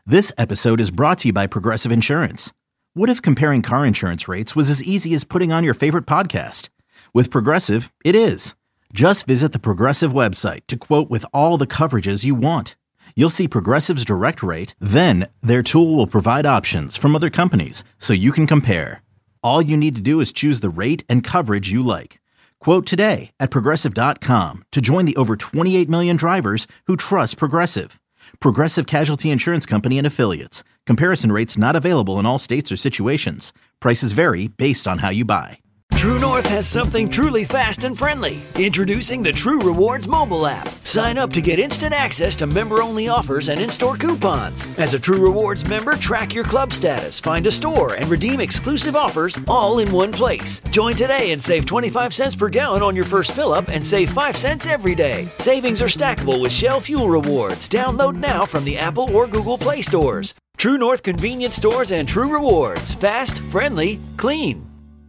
This episode is brought to you by Progressive Insurance. What if comparing car insurance rates was as easy as putting on your favorite podcast? With Progressive, it is. Just visit the Progressive website to quote with all the coverages you want. You'll see Progressive's direct rate, then their tool will provide options from other companies so you can compare. All you need to do is choose the rate and coverage you like. Quote today at Progressive.com to join the over 28 million drivers who trust Progressive. Progressive Casualty Insurance Company and Affiliates. Comparison rates not available in all states or situations. Prices vary based on how you buy. True North has something truly fast and friendly. Introducing the True Rewards mobile app. Sign up to get instant access to member-only offers and in-store coupons. As a True Rewards member, track your club status, find a store, and redeem exclusive offers all in one place. Join today and save 25 cents per gallon on your first fill-up and save 5 cents every day. Savings are stackable with Shell Fuel Rewards. Download now from the Apple or Google Play stores. True North convenience stores and True Rewards. Fast, friendly, clean.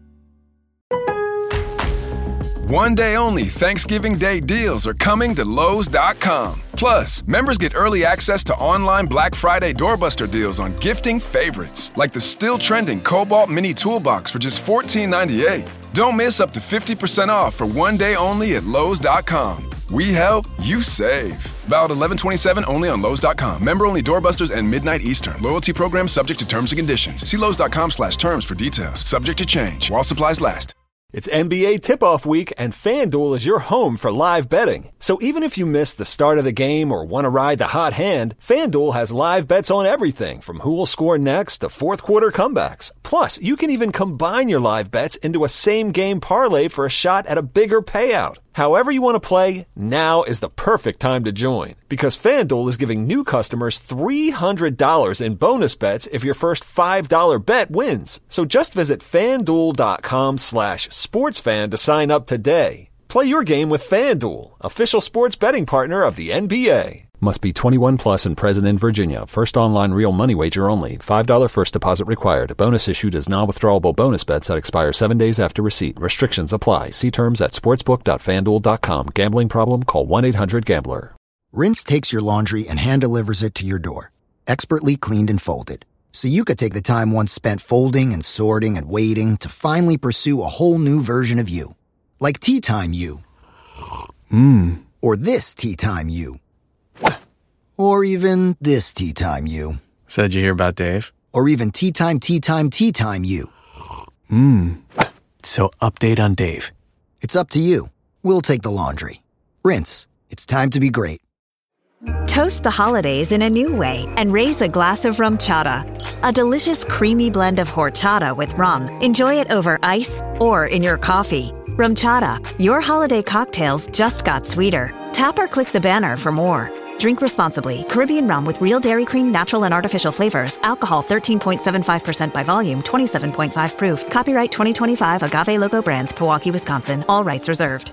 One day only Thanksgiving Day deals are coming to Lowe's.com. Plus, members get early access to online Black Friday doorbuster deals on gifting favorites, like the still trending Cobalt Mini Toolbox for just $14.98. Don't miss up to 50% off for one day only at Lowe's.com. We help, you save. Valid 11/27 only on Lowe's.com. Member only doorbusters and midnight Eastern. Loyalty program subject to terms and conditions. See Lowe's.com/terms for details. Subject to change while supplies last. It's NBA tip-off week, and FanDuel is your home for live betting. So even if you miss the start of the game or want to ride the hot hand, FanDuel has live bets on everything from who will score next to fourth-quarter comebacks. Plus, you can even combine your live bets into a same-game parlay for a shot at a bigger payout. However you want to play, now is the perfect time to join, because FanDuel is giving new customers $300 in bonus bets if your first $5 bet wins. So just visit FanDuel.com/sportsfan to sign up today. Play your game with FanDuel, official sports betting partner of the NBA. Must be 21 plus and present in Virginia. First online real money wager only. $5 first deposit required. Bonus issued as non-withdrawable bonus bets that expire 7 days after receipt. Restrictions apply. See terms at sportsbook.fanduel.com. Gambling problem? Call 1-800-GAMBLER. Rinse takes your laundry and hand delivers it to your door, expertly cleaned and folded, so you could take the time once spent folding and sorting and waiting to finally pursue a whole new version of you. Like Tea Time You. Or this Tea Time You. Or even this Tea Time You. So did you hear about Dave? Or even Tea Time You. So update on Dave. It's up to you. We'll take the laundry. Rinse. It's time to be great. Toast the holidays in a new way and raise a glass of rum chata. A delicious creamy blend of horchata with rum. Enjoy it over ice or in your coffee. Rum chata, your holiday cocktails just got sweeter. Tap or click the banner for more. Drink responsibly. Caribbean rum with real dairy cream, natural and artificial flavors. Alcohol 13.75% by volume, 27.5 proof. Copyright 2025 Agave Logo Brands, Pewaukee, Wisconsin. All rights reserved.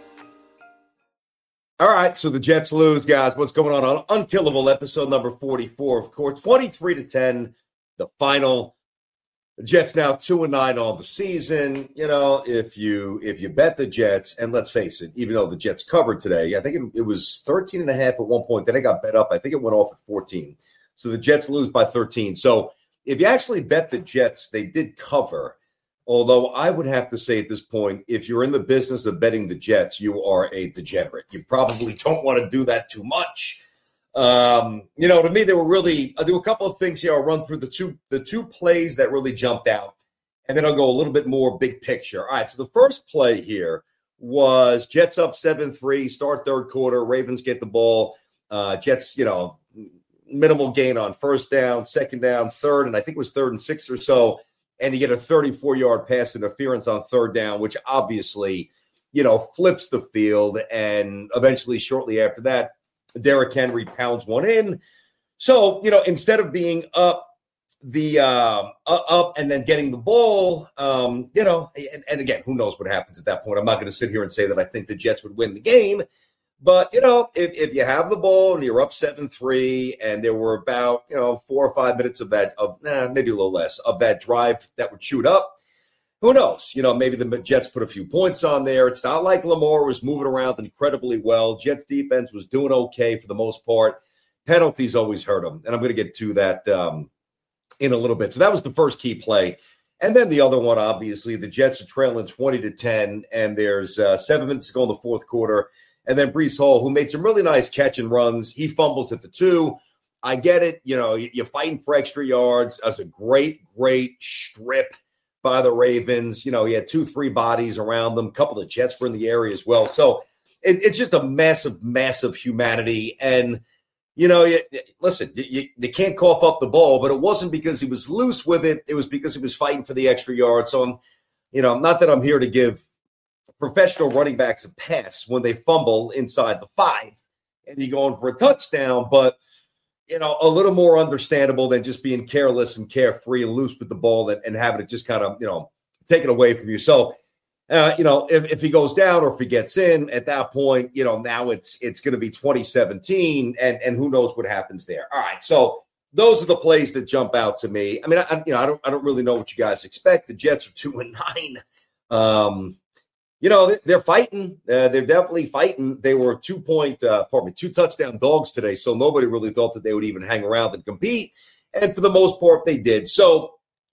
All right, so the Jets lose, guys. What's going on Unkillable, episode number 44, of course, 23-10, the final. The Jets now 2-9 on the season. You know, if you bet the Jets, and let's face it, even though the Jets covered today, I think it was 13.5 at one point. Then it got bet up. I think it went off at 14. So the Jets lose by 13. So if you actually bet the Jets, they did cover. Although I would have to say at this point, if you're in the business of betting the Jets, you are a degenerate. You probably don't want to do that too much. You know, to me, I'll do a couple of things here. I'll run through the two plays that really jumped out, and then I'll go a little bit more big picture. All right, so the first play here was Jets up 7-3, start third quarter. Ravens get the ball. Jets, minimal gain on first down, second down, third, and I think it was 3rd and 6 or so, and you get a 34-yard pass interference on third down, which obviously, flips the field, and eventually shortly after that, Derrick Henry pounds one in. So, instead of being up and then getting the ball, and again, who knows what happens at that point. I'm not going to sit here and say that I think the Jets would win the game. But, if you have the ball and you're up 7-3 and there were about, 4 or 5 minutes of that, maybe a little less, of that drive that would shoot up, who knows? Maybe the Jets put a few points on there. It's not like Lamar was moving around incredibly well. Jets defense was doing okay for the most part. penalties always hurt them. And I'm going to get to that in a little bit. So that was the first key play. And then the other one, obviously, the Jets are trailing 20-10, and there's 7 minutes to go in the fourth quarter. And then Breece Hall, who made some really nice catch and runs, he fumbles at the 2. I get it. You're fighting for extra yards. That was a great strip by the Ravens. He had 2-3 bodies around them. A couple of Jets were in the area as well. So it's just a massive humanity. And, listen, you can't cough up the ball, but it wasn't because he was loose with it. It was because he was fighting for the extra yards. So, not that I'm here to give professional running backs a pass when they fumble inside the 5 and you're going for a touchdown, but, a little more understandable than just being careless and carefree and loose with the ball and having it just kind of, taken away from you. So, if he goes down or if he gets in at that point, now it's going to be 2017 and who knows what happens there. All right. So those are the plays that jump out to me. I mean, I don't really know what you guys expect. The Jets are 2-9. They're fighting. They're definitely fighting. They were 2 touchdown dogs today. So nobody really thought that they would even hang around and compete. And for the most part, they did. So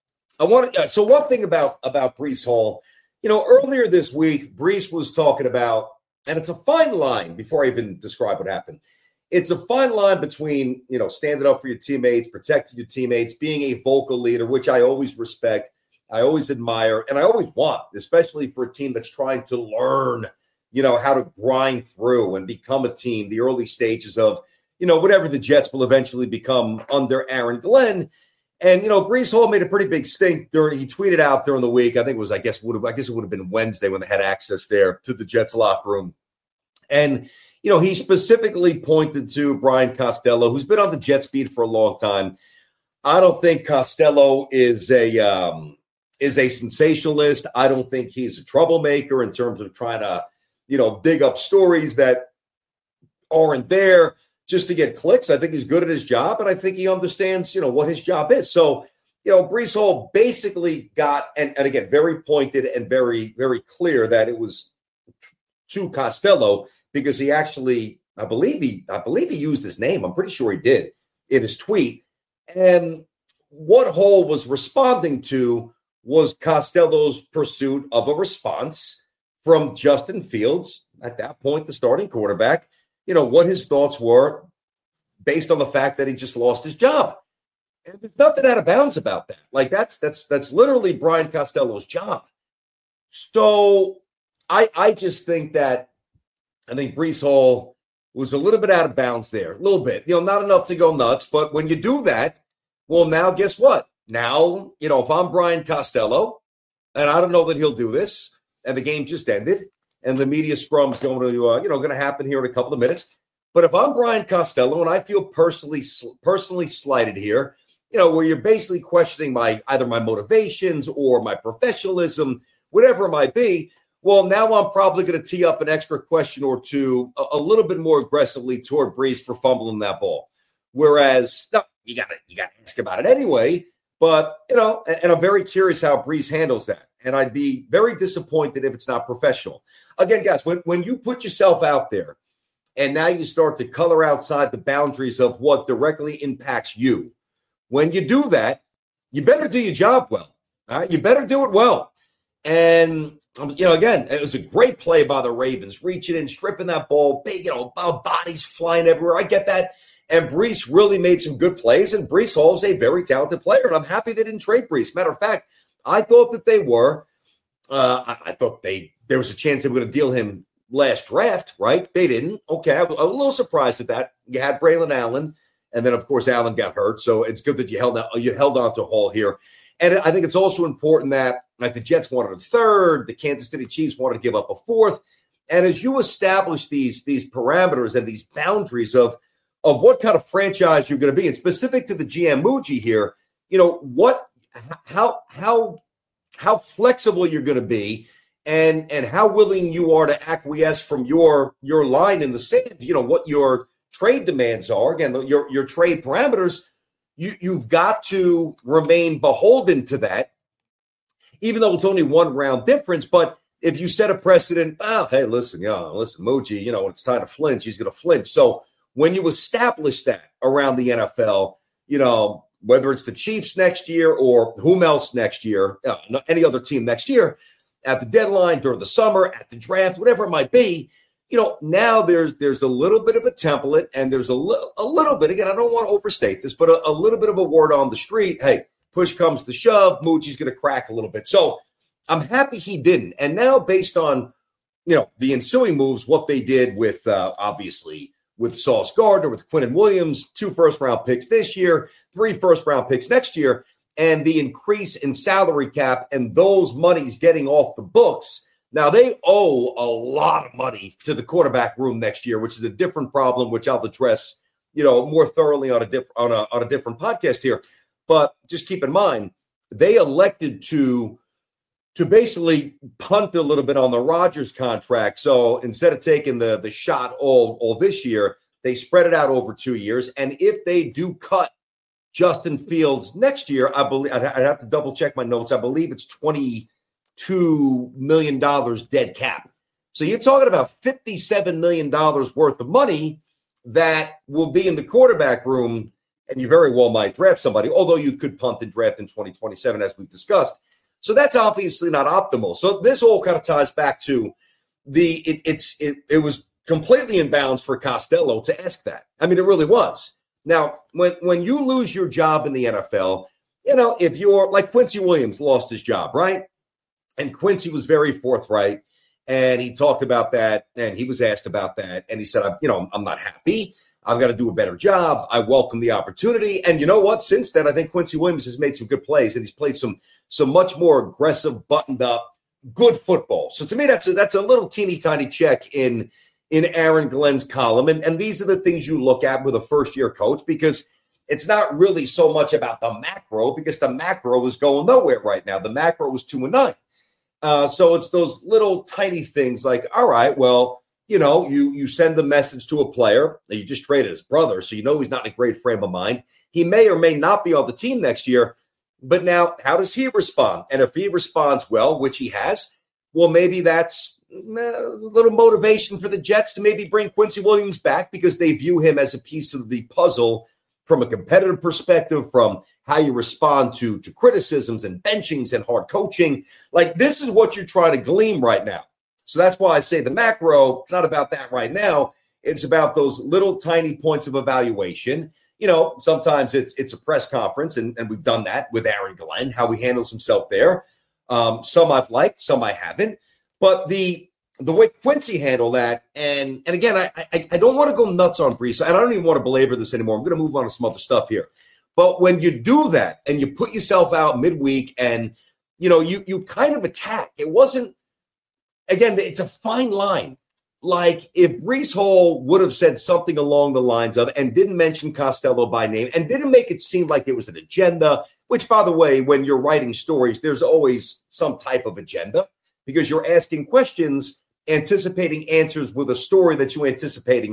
so one thing about Breece Hall, earlier this week, Breece was talking about, and it's a fine line before I even describe what happened. It's a fine line between, standing up for your teammates, protecting your teammates, being a vocal leader, which I always respect. I always admire, and I always want, especially for a team that's trying to learn, how to grind through and become a team, the early stages of, whatever the Jets will eventually become under Aaron Glenn. And, Breece Hall made a pretty big stink he tweeted out during the week. I think it was, I guess it would have been Wednesday when they had access there to the Jets locker room. And, he specifically pointed to Brian Costello, who's been on the Jets beat for a long time. I don't think Costello is a sensationalist. I don't think he's a troublemaker in terms of trying to, dig up stories that aren't there just to get clicks. I think he's good at his job, and I think he understands, what his job is. So, Breece Hall basically got, and again, very pointed and very, very clear that it was to Costello because he actually, I believe he used his name. I'm pretty sure he did in his tweet. And what Hall was responding to was Costello's pursuit of a response from Justin Fields, at that point, the starting quarterback, what his thoughts were based on the fact that he just lost his job. And there's nothing out of bounds about that. Like that's literally Brian Costello's job. So I just think that I think Breece Hall was a little bit out of bounds there, a little bit, not enough to go nuts. But when you do that, well, now guess what? Now, if I'm Brian Costello, and I don't know that he'll do this, and the game just ended, and the media scrum's going to, going to happen here in a couple of minutes. But if I'm Brian Costello and I feel personally slighted here, where you're basically questioning either my motivations or my professionalism, whatever it might be, well, now I'm probably going to tee up an extra question or two a little bit more aggressively toward Breece for fumbling that ball. Whereas, no, you got to ask about it anyway. But, and I'm very curious how Breece handles that. And I'd be very disappointed if it's not professional. Again, guys, when you put yourself out there and now you start to color outside the boundaries of what directly impacts you, when you do that, you better do your job well. All right, you better do it well. And, again, it was a great play by the Ravens, reaching in, stripping that ball, big, bodies flying everywhere. I get that. And Breece really made some good plays, and Breece Hall is a very talented player, and I'm happy they didn't trade Breece. Matter of fact, I thought that they were. I thought there was a chance they were going to deal him last draft, right? They didn't. Okay, I was a little surprised at that. You had Braylon Allen, and then, of course, Allen got hurt, so it's good that you held on to Hall here. And I think it's also important that the Jets wanted a third, the Kansas City Chiefs wanted to give up a fourth, and as you establish these parameters and these boundaries of what kind of franchise you're going to be, and specific to the GM Muji here, how flexible you're going to be, and how willing you are to acquiesce from your line in the sand. What your trade demands are. Again, your trade parameters. You've got to remain beholden to that, even though it's only one round difference. But if you set a precedent, hey, listen, Muji, when it's time to flinch, he's going to flinch. So when you establish that around the NFL, whether it's the Chiefs next year or whom else next year, any other team next year, at the deadline, during the summer, at the draft, whatever it might be, now there's a little bit of a template, and there's a little bit, again, I don't want to overstate this, but a little bit of a word on the street. Hey, push comes to shove, Moochy's going to crack a little bit. So I'm happy he didn't. And now based on, the ensuing moves, what they did with, obviously, with Sauce Gardner, with Quinnen Williams, 2 first-round picks this year, 3 first-round picks next year, and the increase in salary cap and those monies getting off the books. Now, they owe a lot of money to the quarterback room next year, which is a different problem, which I'll address, more thoroughly on a different podcast here. But just keep in mind, they elected to basically punt a little bit on the Rodgers contract. So instead of taking the shot all this year, they spread it out over 2 years. And if they do cut Justin Fields next year, I believe I'd have to double check my notes. I believe it's $22 million dead cap. So you're talking about $57 million worth of money that will be in the quarterback room, and you very well might draft somebody, although you could punt and draft in 2027, as we've discussed. So that's obviously not optimal. So this all kind of ties back to it was completely in bounds for Costello to ask that. I mean, it really was. Now, when you lose your job in the NFL, if you're like Quincy Williams lost his job, right? And Quincy was very forthright, and he talked about that, and he was asked about that, and he said, I'm not happy. I've got to do a better job. I welcome the opportunity. And you know what? Since then, I think Quincy Williams has made some good plays, and he's played some much more aggressive, buttoned up, good football. So to me, that's a little teeny tiny check in Aaron Glenn's column. And these are the things you look at with a first-year coach, because it's not really so much about the macro, because the macro is going nowhere right now. The macro was 2-9. So it's those little tiny things like, all right, well, you send the message to a player that you just traded his brother, so he's not in a great frame of mind. He may or may not be on the team next year, but now how does he respond? And if he responds well, which he has, well, maybe that's a little motivation for the Jets to maybe bring Quincy Williams back, because they view him as a piece of the puzzle from a competitive perspective, from how you respond to criticisms and benchings and hard coaching. Like, this is what you're trying to glean right now. So that's why I say the macro, it's not about that right now. It's about those little tiny points of evaluation. Sometimes it's a press conference, and we've done that with Aaron Glenn, how he handles himself there. Some I've liked, some I haven't. But the way Quincy handled that, and again, I don't want to go nuts on Brees, and I don't even want to belabor this anymore. I'm going to move on to some other stuff here. But when you do that and you put yourself out midweek and, you kind of attack, it wasn't, again, it's a fine line. Like, if Brees Hall would have said something along the lines of, and didn't mention Costello by name, and didn't make it seem like it was an agenda, which, by the way, when you're writing stories, there's always some type of agenda, because you're asking questions, anticipating answers with a story that you anticipate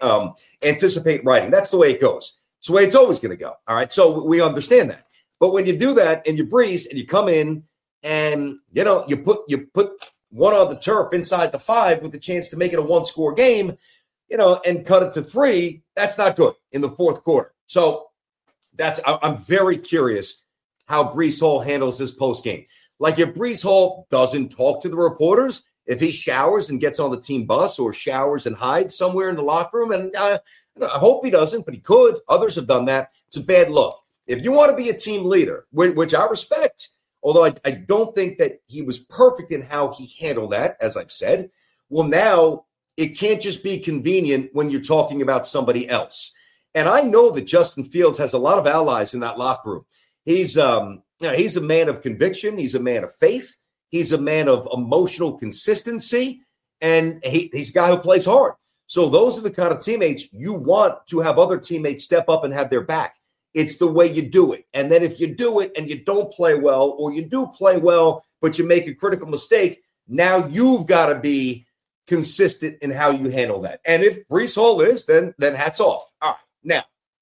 writing. That's the way it goes. It's the way it's always going to go. All right. So we understand that. But when you do that and you Brees and you come in and, you put one on the turf inside the 5 with the chance to make it a 1-score game, and cut it to 3, that's not good in the fourth quarter. So I'm very curious how Brees Hall handles this post game. Like, if Brees Hall doesn't talk to the reporters, if he showers and gets on the team bus, or showers and hides somewhere in the locker room, and I hope he doesn't, but he could. Others have done that. It's a bad look. If you want to be a team leader, which I respect, although I don't think that he was perfect in how he handled that, as I've said, well, now it can't just be convenient when you're talking about somebody else. And I know that Justin Fields has a lot of allies in that locker room. He's a man of conviction. He's a man of faith. He's a man of emotional consistency, and he's a guy who plays hard. So those are the kind of teammates you want to have other teammates step up and have their back. It's the way you do it. And then if you do it and you don't play well, or you do play well, but you make a critical mistake, now you've got to be consistent in how you handle that. And if Brees Hall is, then hats off. All right. Now,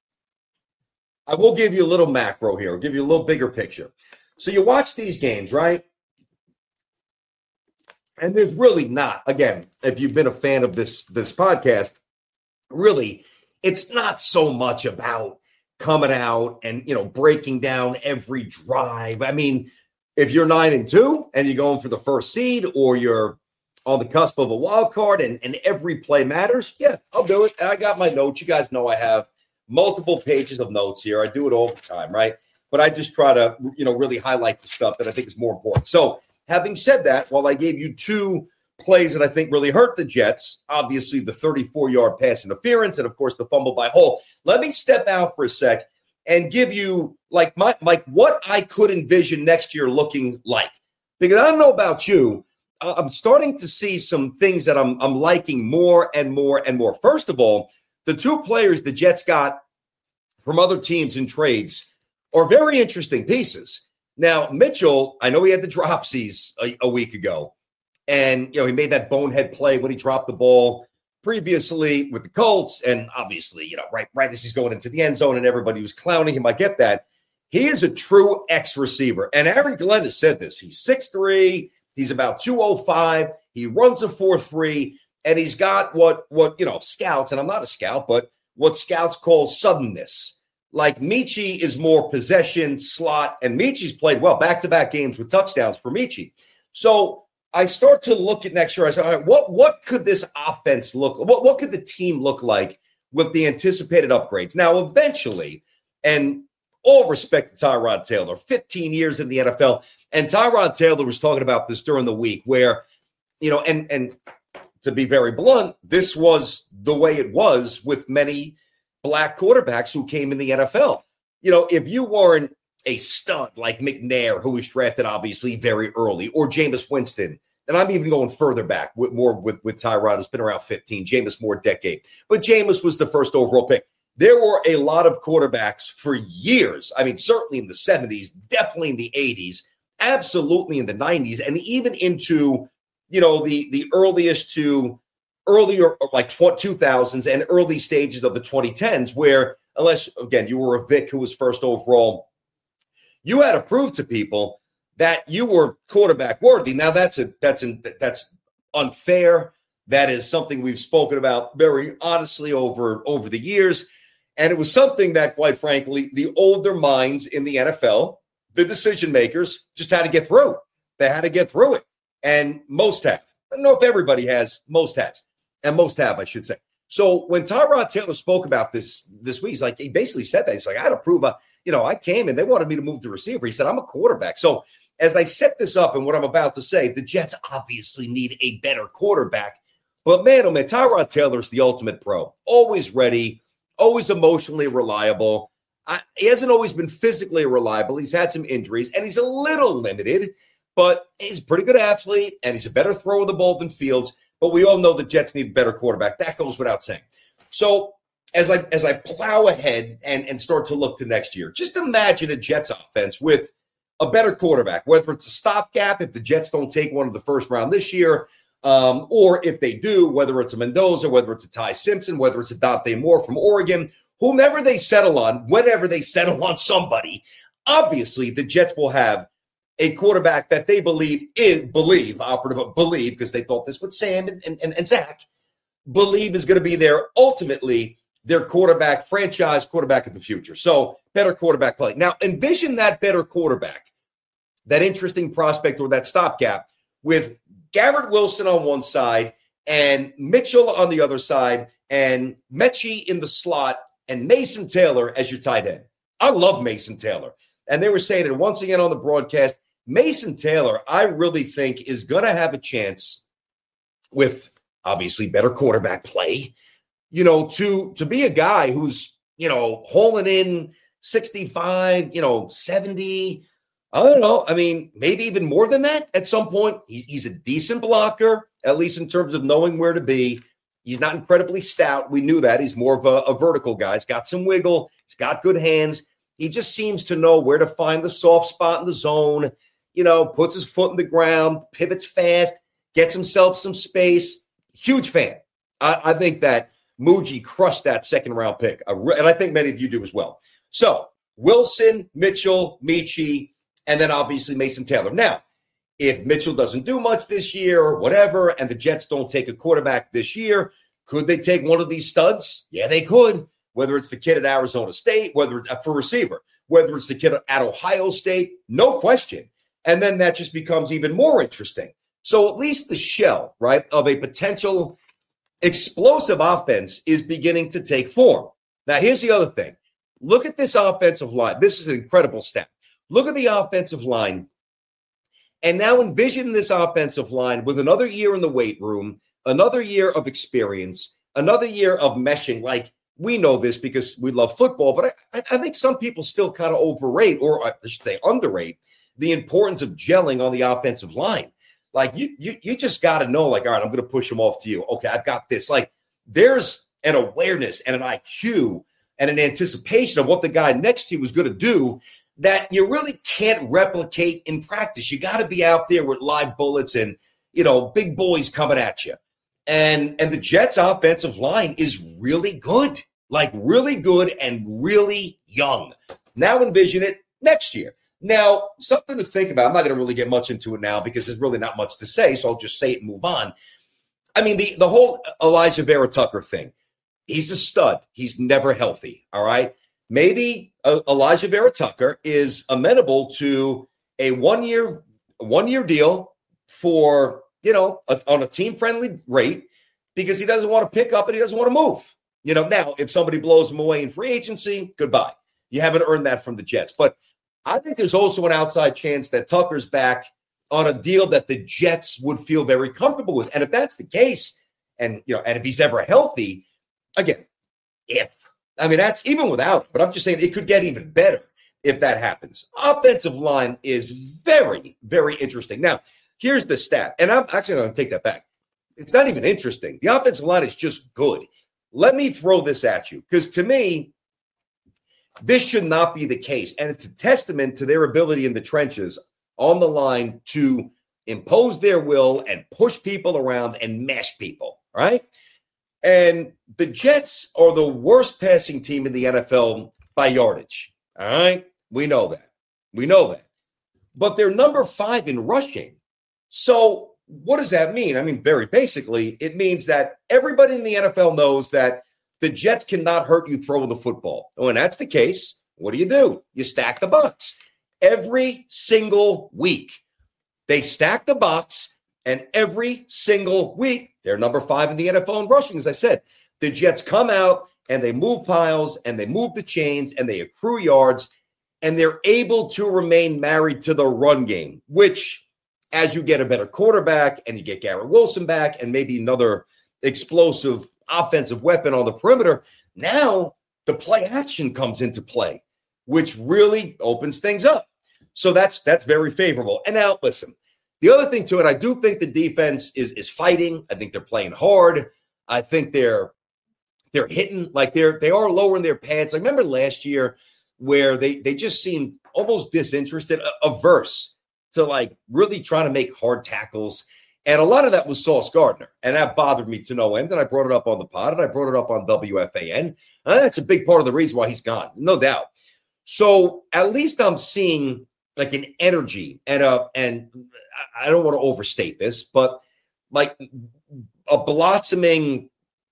I will give you a little macro here. I'll give you a little bigger picture. So you watch these games, right? And there's really not, again, if you've been a fan of this podcast, really, it's not so much about coming out and, breaking down every drive. I mean, if you're 9-2 and you're going for the first seed, or you're on the cusp of a wild card and every play matters, yeah, I'll do it. I got my notes. You guys know I have multiple pages of notes here. I do it all the time, right? But I just try to, really highlight the stuff that I think is more important. So having said that, while I gave you two plays that I think really hurt the Jets, obviously the 34-yard pass interference and, of course, the fumble by Hall, let me step out for a sec and give you like what I could envision next year looking like. Because I don't know about you, I'm starting to see some things that I'm liking more and more and more. First of all, the two players the Jets got from other teams in trades are very interesting pieces. Now, Mitchell, I know he had the dropsies a week ago, and he made that bonehead play when he dropped the ball previously with the Colts, and obviously, right as he's going into the end zone and everybody was clowning him, I get that. He is a true X receiver, and Aaron Glenn has said this. He's 6'3", he's about 205, he runs a 4.3, and he's got what scouts, and I'm not a scout, but what scouts call suddenness. Like Michi is more possession, slot, and Michi's played well, back-to-back games with touchdowns for Michi. So I start to look at next year. I say, all right, what could this offense look like? What could the team look like with the anticipated upgrades? Now, eventually, and all respect to Tyrod Taylor, 15 years in the NFL, and Tyrod Taylor was talking about this during the week where, and to be very blunt, this was the way it was with many black quarterbacks who came in the NFL. If you weren't a stud like McNair, who was drafted obviously very early, or Jameis Winston, and I'm even going further back with Tyrod, who's been around 15, Jameis more decade. But Jameis was the first overall pick. There were a lot of quarterbacks for years. I mean, certainly in the 70s, definitely in the 80s, absolutely in the 90s, and even into, the earliest to earlier, like 2000s and early stages of the 2010s, where unless, again, you were a Vic who was first overall, you had to prove to people that you were quarterback worthy. Now that's unfair. That is something we've spoken about very honestly over the years. And it was something that, quite frankly, the older minds in the NFL, the decision makers, just had to get through. They had to get through it. And most have. I don't know if everybody has. Most has. And most have, I should say. So when Tyrod Taylor spoke about this week, he basically said that. He's like, I had to prove, I came and they wanted me to move to receiver. He said, I'm a quarterback. So as I set this up and what I'm about to say, the Jets obviously need a better quarterback. But man, oh man, Tyrod Taylor is the ultimate pro. Always ready, always emotionally reliable. He hasn't always been physically reliable. He's had some injuries, and he's a little limited, but he's a pretty good athlete, and he's a better thrower of the ball than Fields. But we all know the Jets need a better quarterback. That goes without saying. So as I plow ahead and start to look to next year, just imagine a Jets offense with a better quarterback, whether it's a stopgap if the Jets don't take one of the first round this year, or if they do, whether it's a Mendoza, whether it's a Ty Simpson, whether it's a Dante Moore from Oregon, whomever they settle on, whenever they settle on somebody, obviously the Jets will have a quarterback that they believe, because they thought this with Sam and Zach, believe is going to be ultimately their franchise quarterback of the future. So better quarterback play. Now envision that better quarterback, that interesting prospect or that stopgap with Garrett Wilson on one side and Mitchell on the other side and Mechie in the slot and Mason Taylor as your tight end. I love Mason Taylor. And they were saying it once again on the broadcast. Mason Taylor, I really think, is going to have a chance with obviously better quarterback play, to be a guy who's, hauling in 65, 70. I don't know. I mean, maybe even more than that at some point. He's a decent blocker, at least in terms of knowing where to be. He's not incredibly stout. We knew that. He's more of a vertical guy. He's got some wiggle. He's got good hands. He just seems to know where to find the soft spot in the zone, puts his foot in the ground, pivots fast, gets himself some space. Huge fan. I think that Muji crushed that second-round pick, and I think many of you do as well. So Wilson, Mitchell, Michi, and then obviously Mason Taylor. Now, if Mitchell doesn't do much this year or whatever, and the Jets don't take a quarterback this year, could they take one of these studs? Yeah, they could. whether it's the kid at Arizona State, whether it's for receiver, whether it's the kid at Ohio State, no question. And then that just becomes even more interesting. So at least the shell, right, of a potential explosive offense is beginning to take form. Now, here's the other thing. Look at this offensive line. This is an incredible stat. Look at the offensive line. And now envision this offensive line with another year in the weight room, another year of experience, another year of meshing. Like, we know this because we love football, but I think some people still kind of overrate, or I should say underrate, the importance of gelling on the offensive line. Like, you just got to know, like, all right, I'm going to push him off to you. Okay, I've got this. Like, there's an awareness and an IQ and an anticipation of what the guy next to you is going to do that you really can't replicate in practice. You got to be out there with live bullets and, big boys coming at you. And the Jets' offensive line is really good, like really good and really young. Now envision it next year. Now, something to think about. I'm not going to really get much into it now because there's really not much to say, so I'll just say it and move on. I mean, the whole Elijah Vera Tucker thing, he's a stud. He's never healthy, all right? Maybe Elijah Vera Tucker is amenable to a one-year deal for, on a team-friendly rate because he doesn't want to pick up and he doesn't want to move. Now, if somebody blows him away in free agency, goodbye. You haven't earned that from the Jets. But I think there's also an outside chance that Tucker's back on a deal that the Jets would feel very comfortable with. And if that's the case, and if he's ever healthy, again, that's even without him, but I'm just saying it could get even better if that happens. Offensive line is very, very interesting. Now, here's the stat, and I'm actually going to take that back. It's not even interesting. The offensive line is just good. Let me throw this at you, because to me, this should not be the case. And it's a testament to their ability in the trenches on the line to impose their will and push people around and mash people, right? And the Jets are the worst passing team in the NFL by yardage, all right? We know that. But they're number 5 in rushing. So what does that mean? I mean, very basically, it means that everybody in the NFL knows that the Jets cannot hurt you throwing the football. When that's the case, what do? You stack the box. Every single week, they stack the box, and every single week, they're number 5 in the NFL in rushing, as I said. The Jets come out, and they move piles, and they move the chains, and they accrue yards, and they're able to remain married to the run game, which, as you get a better quarterback, and you get Garrett Wilson back, and maybe another explosive offensive weapon on the perimeter, now the play action comes into play, which really opens things up. So that's very favorable. And now, listen, the other thing to it, I do think the defense is fighting. I think they're playing hard. I think they're hitting, like they are lowering their pads. Like, remember last year where they just seemed almost disinterested, averse to like really trying to make hard tackles. And a lot of that was Sauce Gardner. And that bothered me to no end. And I brought it up on the pod, and I brought it up on WFAN. And that's a big part of the reason why he's gone, no doubt. So at least I'm seeing like an energy and I don't want to overstate this, but like a blossoming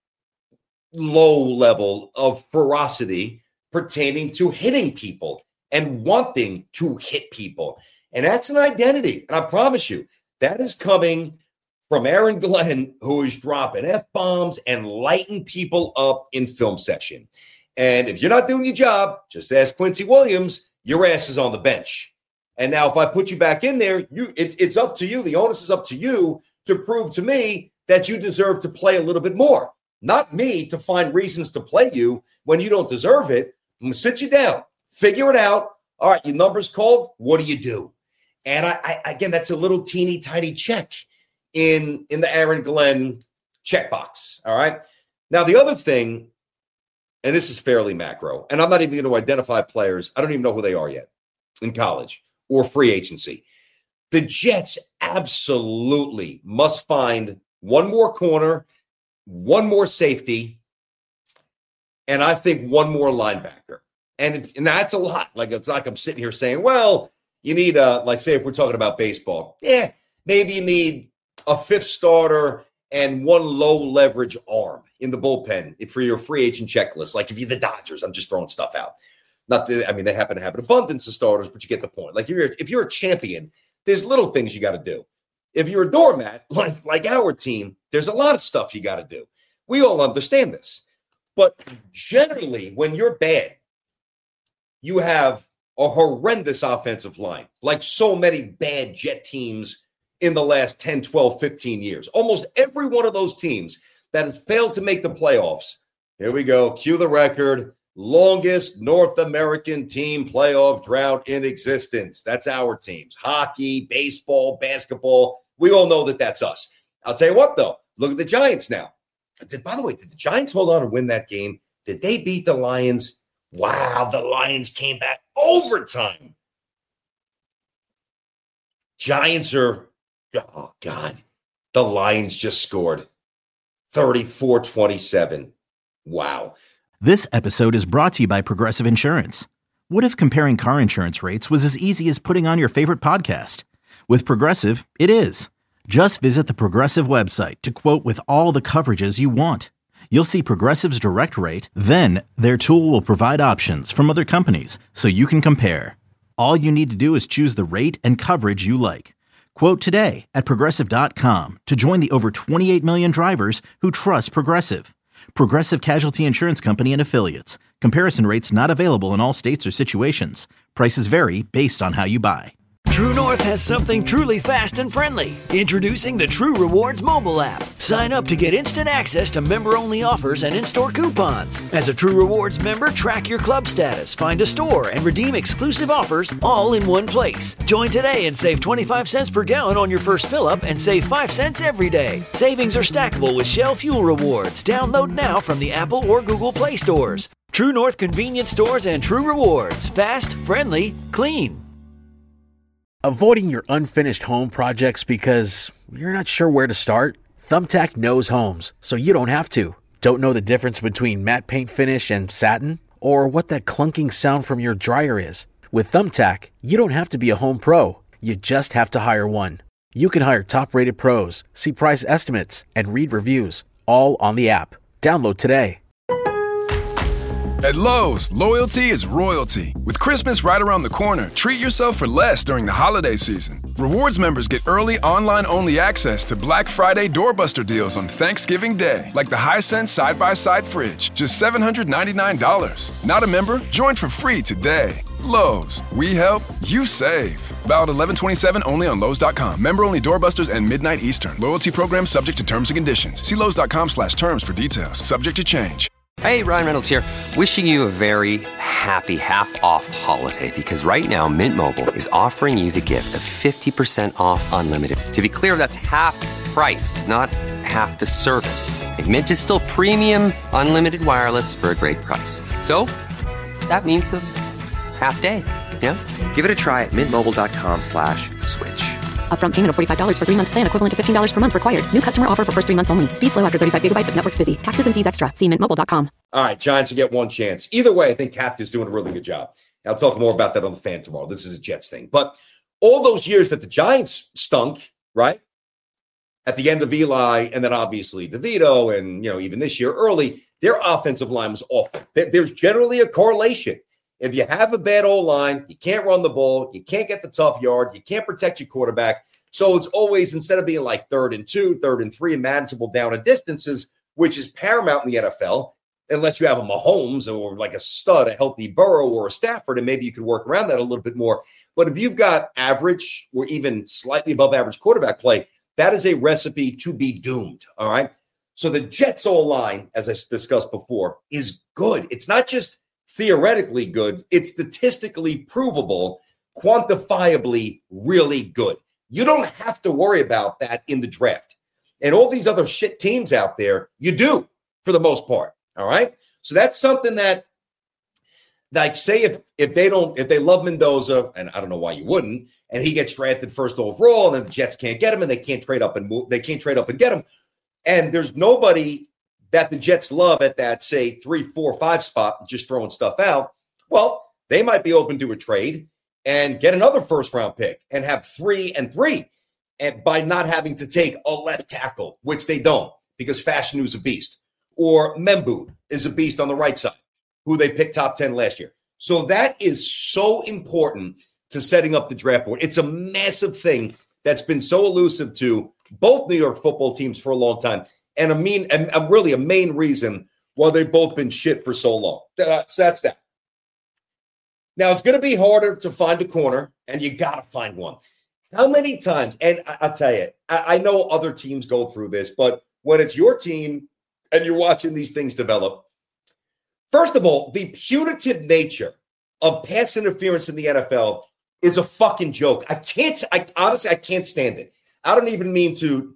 low level of ferocity pertaining to hitting people and wanting to hit people. And that's an identity. And I promise you, that is coming from Aaron Glenn, who is dropping F-bombs and lighting people up in film section. And if you're not doing your job, just ask Quincy Williams, your ass is on the bench. And now if I put you back in there, it's up to you. The onus is up to you to prove to me that you deserve to play a little bit more. Not me to find reasons to play you when you don't deserve it. I'm going to sit you down, figure it out. All right, your number's called. What do you do? And I again, that's a little teeny tiny check in the Aaron Glenn checkbox. All right. Now, the other thing, and this is fairly macro, and I'm not even going to identify players. I don't even know who they are yet in college or free agency. The Jets absolutely must find one more corner, one more safety, and I think one more linebacker. And that's a lot. Like, it's like I'm sitting here saying, well, you need like, say, if we're talking about baseball, maybe you need a fifth starter and one low leverage arm in the bullpen for your free agent checklist. Like if you're the Dodgers, I'm just throwing stuff out. They happen to have an abundance of starters, but you get the point. Like if you're a champion, there's little things you got to do. If you're a doormat, like our team, there's a lot of stuff you got to do. We all understand this. But generally, when you're bad, you have a horrendous offensive line, like so many bad Jet teams in the last 10, 12, 15 years. Almost every one of those teams that has failed to make the playoffs. Here we go. Cue the record. Longest North American team playoff drought in existence. That's our teams. Hockey, baseball, basketball. We all know that that's us. I'll tell you what, though. Look at the Giants now. By the way, did the Giants hold on and win that game? Did they beat the Lions? Wow, the Lions came back overtime. Giants are, oh, God. The Lions just scored 34-27. Wow. This episode is brought to you by Progressive Insurance. What if comparing car insurance rates was as easy as putting on your favorite podcast? With Progressive, it is. Just visit the Progressive website to quote with all the coverages you want. You'll see Progressive's direct rate, then their tool will provide options from other companies so you can compare. All you need to do is choose the rate and coverage you like. Quote today at Progressive.com to join the over 28 million drivers who trust Progressive. Progressive Casualty Insurance Company and Affiliates. Comparison rates not available in all states or situations. Prices vary based on how you buy. True North has something truly fast and friendly. Introducing the True Rewards mobile app. Sign up to get instant access to member-only offers and in-store coupons. As a True Rewards member, track your club status, find a store, and redeem exclusive offers all in one place. Join today and save 25 cents per gallon on your first fill-up and save 5 cents every day. Savings are stackable with Shell Fuel Rewards. Download now from the Apple or Google Play stores. True North convenience stores and True Rewards. Fast, friendly, clean. Avoiding your unfinished home projects because you're not sure where to start? Thumbtack knows homes, so you don't have to. Don't know the difference between matte paint finish and satin? Or what that clunking sound from your dryer is? With Thumbtack, you don't have to be a home pro. You just have to hire one. You can hire top-rated pros, see price estimates, and read reviews, all on the app. Download today. At Lowe's, loyalty is royalty. With Christmas right around the corner, treat yourself for less during the holiday season. Rewards members get early online-only access to Black Friday doorbuster deals on Thanksgiving Day, like the Hisense side-by-side fridge, just $799. Not a member? Join for free today. Lowe's, we help, you save. Valid 11/27 only on Lowe's.com. Member-only doorbusters and midnight Eastern. Loyalty program subject to terms and conditions. See Lowe's.com/terms for details. Subject to change. Hey, Ryan Reynolds here, wishing you a very happy half-off holiday, because right now Mint Mobile is offering you the gift of 50% off unlimited. To be clear, that's half price, not half the service. And Mint is still premium unlimited wireless for a great price. So that means a half day, yeah? Give it a try at mintmobile.com/switch. Upfront payment of $45 for 3-month plan, equivalent to $15 per month required. New customer offer for first 3 months only. Speed slow after 35 gigabytes if network's busy. Taxes and fees extra. See mintmobile.com. All right, Giants will get one chance. Either way, I think Cap is doing a really good job. I'll talk more about that on the fan tomorrow. This is a Jets thing. But all those years that the Giants stunk, right? At the end of Eli, and then obviously DeVito, and even this year early, their offensive line was awful. There's generally a correlation. If you have a bad O-line, you can't run the ball, you can't get the tough yard, you can't protect your quarterback. So it's always, instead of being like 3rd and 2, 3rd and 3, manageable down at distances, which is paramount in the NFL, unless you have a Mahomes or like a stud, a healthy Burrow or a Stafford, and maybe you could work around that a little bit more. But if you've got average or even slightly above average quarterback play, that is a recipe to be doomed, all right? So the Jets O-line, as I discussed before, is good. It's not just theoretically good. It's statistically provable, quantifiably really good. You don't have to worry about that in the draft. And all these other shit teams out there, you do for the most part. All right. So that's something that, like, say if they love Mendoza, and I don't know why you wouldn't, and he gets drafted first overall, and then the Jets can't get him, and they can't trade up and get him. And there's nobody that the Jets love at that, say, 3, 4, 5 spot, just throwing stuff out. Well, they might be open to a trade and get another first-round pick and have 3 and 3. and by not having to take a left tackle, which they don't because Fashanu's a beast, or Membu is a beast on the right side, who they picked top 10 last year. So that is so important to setting up the draft board. It's a massive thing that's been so elusive to both New York football teams for a long time, and really a main reason why they've both been shit for so long. So that's that. Now, it's going to be harder to find a corner, and you got to find one. How many times, and I'll tell you, I know other teams go through this, but when it's your team and you're watching these things develop, first of all, the punitive nature of pass interference in the NFL is a fucking joke. Honestly, I can't stand it. I don't even mean to,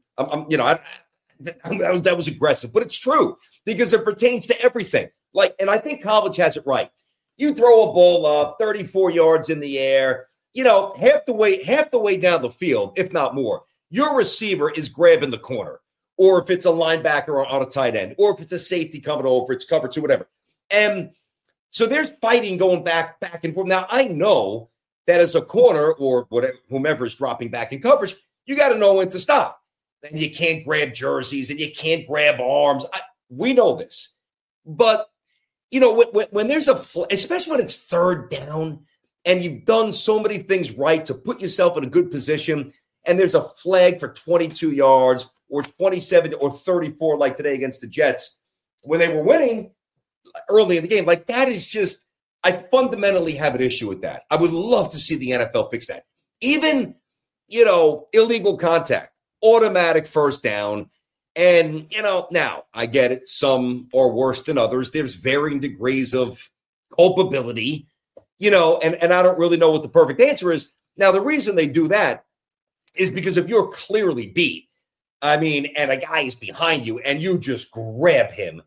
that was aggressive, but it's true because it pertains to everything. And I think college has it right. You throw a ball up 34 yards in the air, half the way down the field, if not more, your receiver is grabbing the corner, or if it's a linebacker on a tight end, or if it's a safety coming over, it's cover two, whatever. And so there's fighting going back and forth. Now, I know that as a corner or whatever, whomever is dropping back in coverage, you got to know when to stop. And you can't grab jerseys and you can't grab arms. We know this. But, when there's especially when it's third down and you've done so many things right to put yourself in a good position, and there's a flag for 22 yards or 27 or 34 like today against the Jets when they were winning early in the game, that is just, I fundamentally have an issue with that. I would love to see the NFL fix that. Even, illegal contact, automatic first down. And, now I get it. Some are worse than others. There's varying degrees of culpability, and I don't really know what the perfect answer is. Now, the reason they do that is because if you're clearly beat, and a guy is behind you and you just grab him,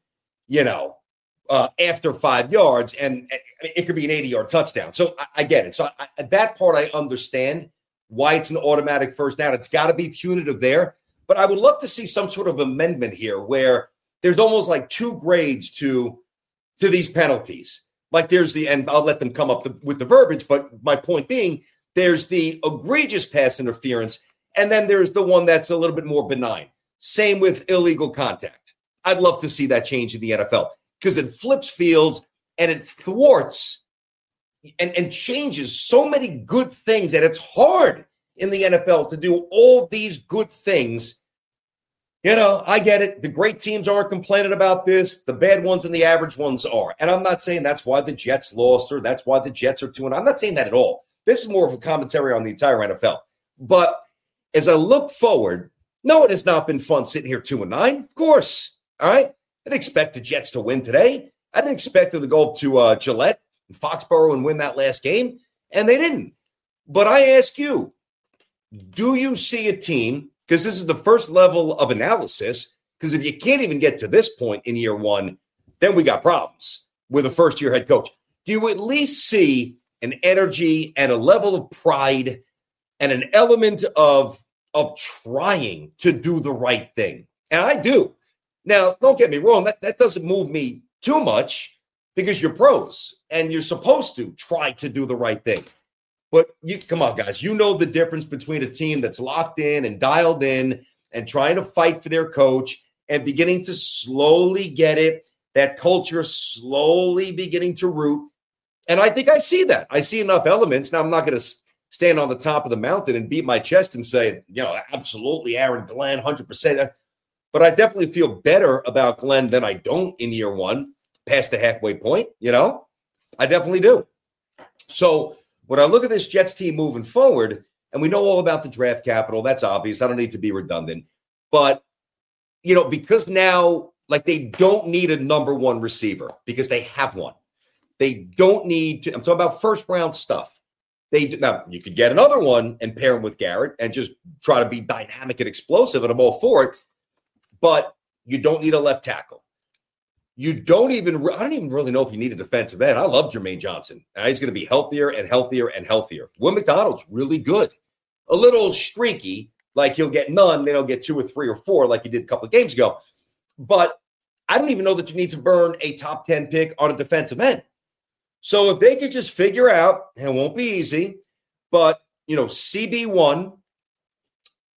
after 5 yards, and it could be an 80-yard touchdown. So I get it. So that part I understand why it's an automatic first down. It's got to be punitive there. But I would love to see some sort of amendment here where there's almost like two grades to these penalties. And I'll let them come up with the verbiage, but my point being, there's the egregious pass interference, and then there's the one that's a little bit more benign. Same with illegal contact. I'd love to see that change in the NFL because it flips fields and it thwarts and changes so many good things, and it's hard in the NFL to do all these good things. I get it. The great teams aren't complaining about this. The bad ones and the average ones are. And I'm not saying that's why the Jets lost or that's why the Jets are 2-0. I'm not saying that at all. This is more of a commentary on the entire NFL. But as I look forward, no, it has not been fun sitting here 2-9. Of course. All right. I didn't expect the Jets to win today. I didn't expect them to go up to Gillette and Foxborough and win that last game. And they didn't. But I ask you, do you see a team, because this is the first level of analysis, because if you can't even get to this point in year one, then we got problems with a first-year head coach. Do you at least see an energy and a level of pride and an element of trying to do the right thing? And I do. Now, don't get me wrong, that doesn't move me too much because you're pros and you're supposed to try to do the right thing. But come on, guys, you know the difference between a team that's locked in and dialed in and trying to fight for their coach and beginning to slowly get it, that culture slowly beginning to root. And I think I see that. I see enough elements. Now, I'm not going to stand on the top of the mountain and beat my chest and say, absolutely, Aaron Glenn, 100%. But I definitely feel better about Glenn than I don't in year one, past the halfway point, I definitely do. So when I look at this Jets team moving forward, and we know all about the draft capital, that's obvious. I don't need to be redundant. But, because now, they don't need a number one receiver because they have one. They don't need to. I'm talking about first-round stuff. Now, you could get another one and pair him with Garrett and just try to be dynamic and explosive, and I'm all for it. But you don't need a left tackle. I don't even really know if you need a defensive end. I love Jermaine Johnson. He's going to be healthier and healthier and healthier. Will McDonald's really good. A little streaky, like he'll get none, then he'll get 2 or 3 or 4 like he did a couple of games ago. But I don't even know that you need to burn a top 10 pick on a defensive end. So if they could just figure out, and it won't be easy, but, CB1,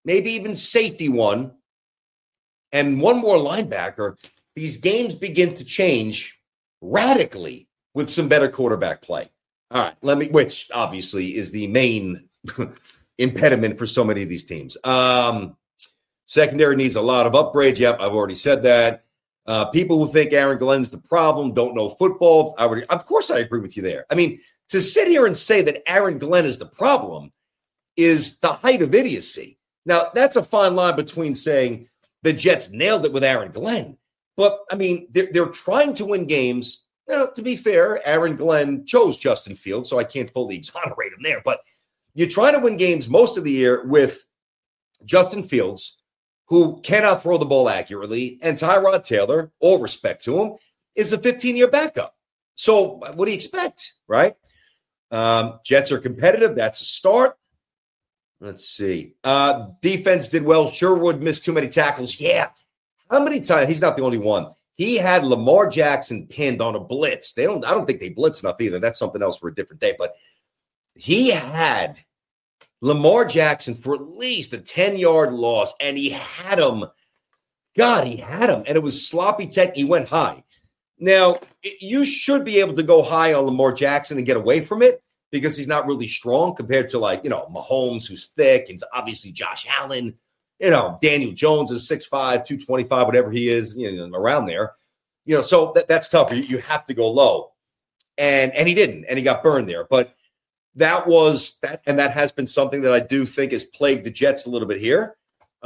maybe even safety one, and one more linebacker, these games begin to change radically with some better quarterback play. All right, which obviously is the main impediment for so many of these teams. Secondary needs a lot of upgrades. Yep, I've already said that. People who think Aaron Glenn's the problem don't know football. Of course, I agree with you there. I mean, to sit here and say that Aaron Glenn is the problem is the height of idiocy. Now, that's a fine line between saying the Jets nailed it with Aaron Glenn. But, I mean, they're trying to win games. To be fair, Aaron Glenn chose Justin Fields, so I can't fully exonerate him there. But you're trying to win games most of the year with Justin Fields, who cannot throw the ball accurately, and Tyrod Taylor, all respect to him, is a 15-year backup. So what do you expect, right? Jets are competitive. That's a start. Let's see. Defense did well. Sherwood missed too many tackles. Yeah. How many times? He's not the only one. He had Lamar Jackson pinned on a blitz. I don't think they blitz enough either. That's something else for a different day. But he had Lamar Jackson for at least a 10-yard loss, and he had him. God, he had him. And it was sloppy tech. He went high. Now, you should be able to go high on Lamar Jackson and get away from it because he's not really strong compared to, Mahomes, who's thick, and obviously Josh Allen. Daniel Jones is 6'5", 225, whatever he is, around there. So that's tough. You have to go low. And he didn't, and he got burned there. But that was that, and that has been something that I do think has plagued the Jets a little bit here.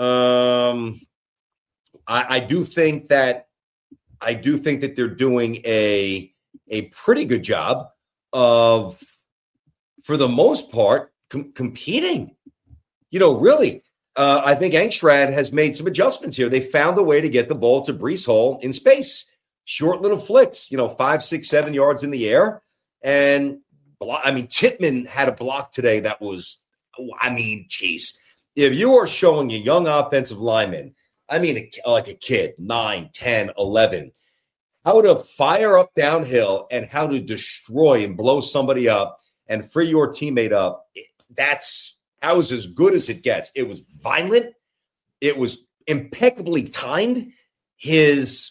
I do think that they're doing a pretty good job of, for the most part, competing. Really. I think Angstrad has made some adjustments here. They found a way to get the ball to Breece Hall in space. Short little flicks, 5, 6, 7 yards in the air. And, Tittman had a block today that was, geez. If you are showing a young offensive lineman, like a kid, 9, 10, 11, how to fire up downhill and how to destroy and blow somebody up and free your teammate up, that was as good as it gets. It was violent. It was impeccably timed. His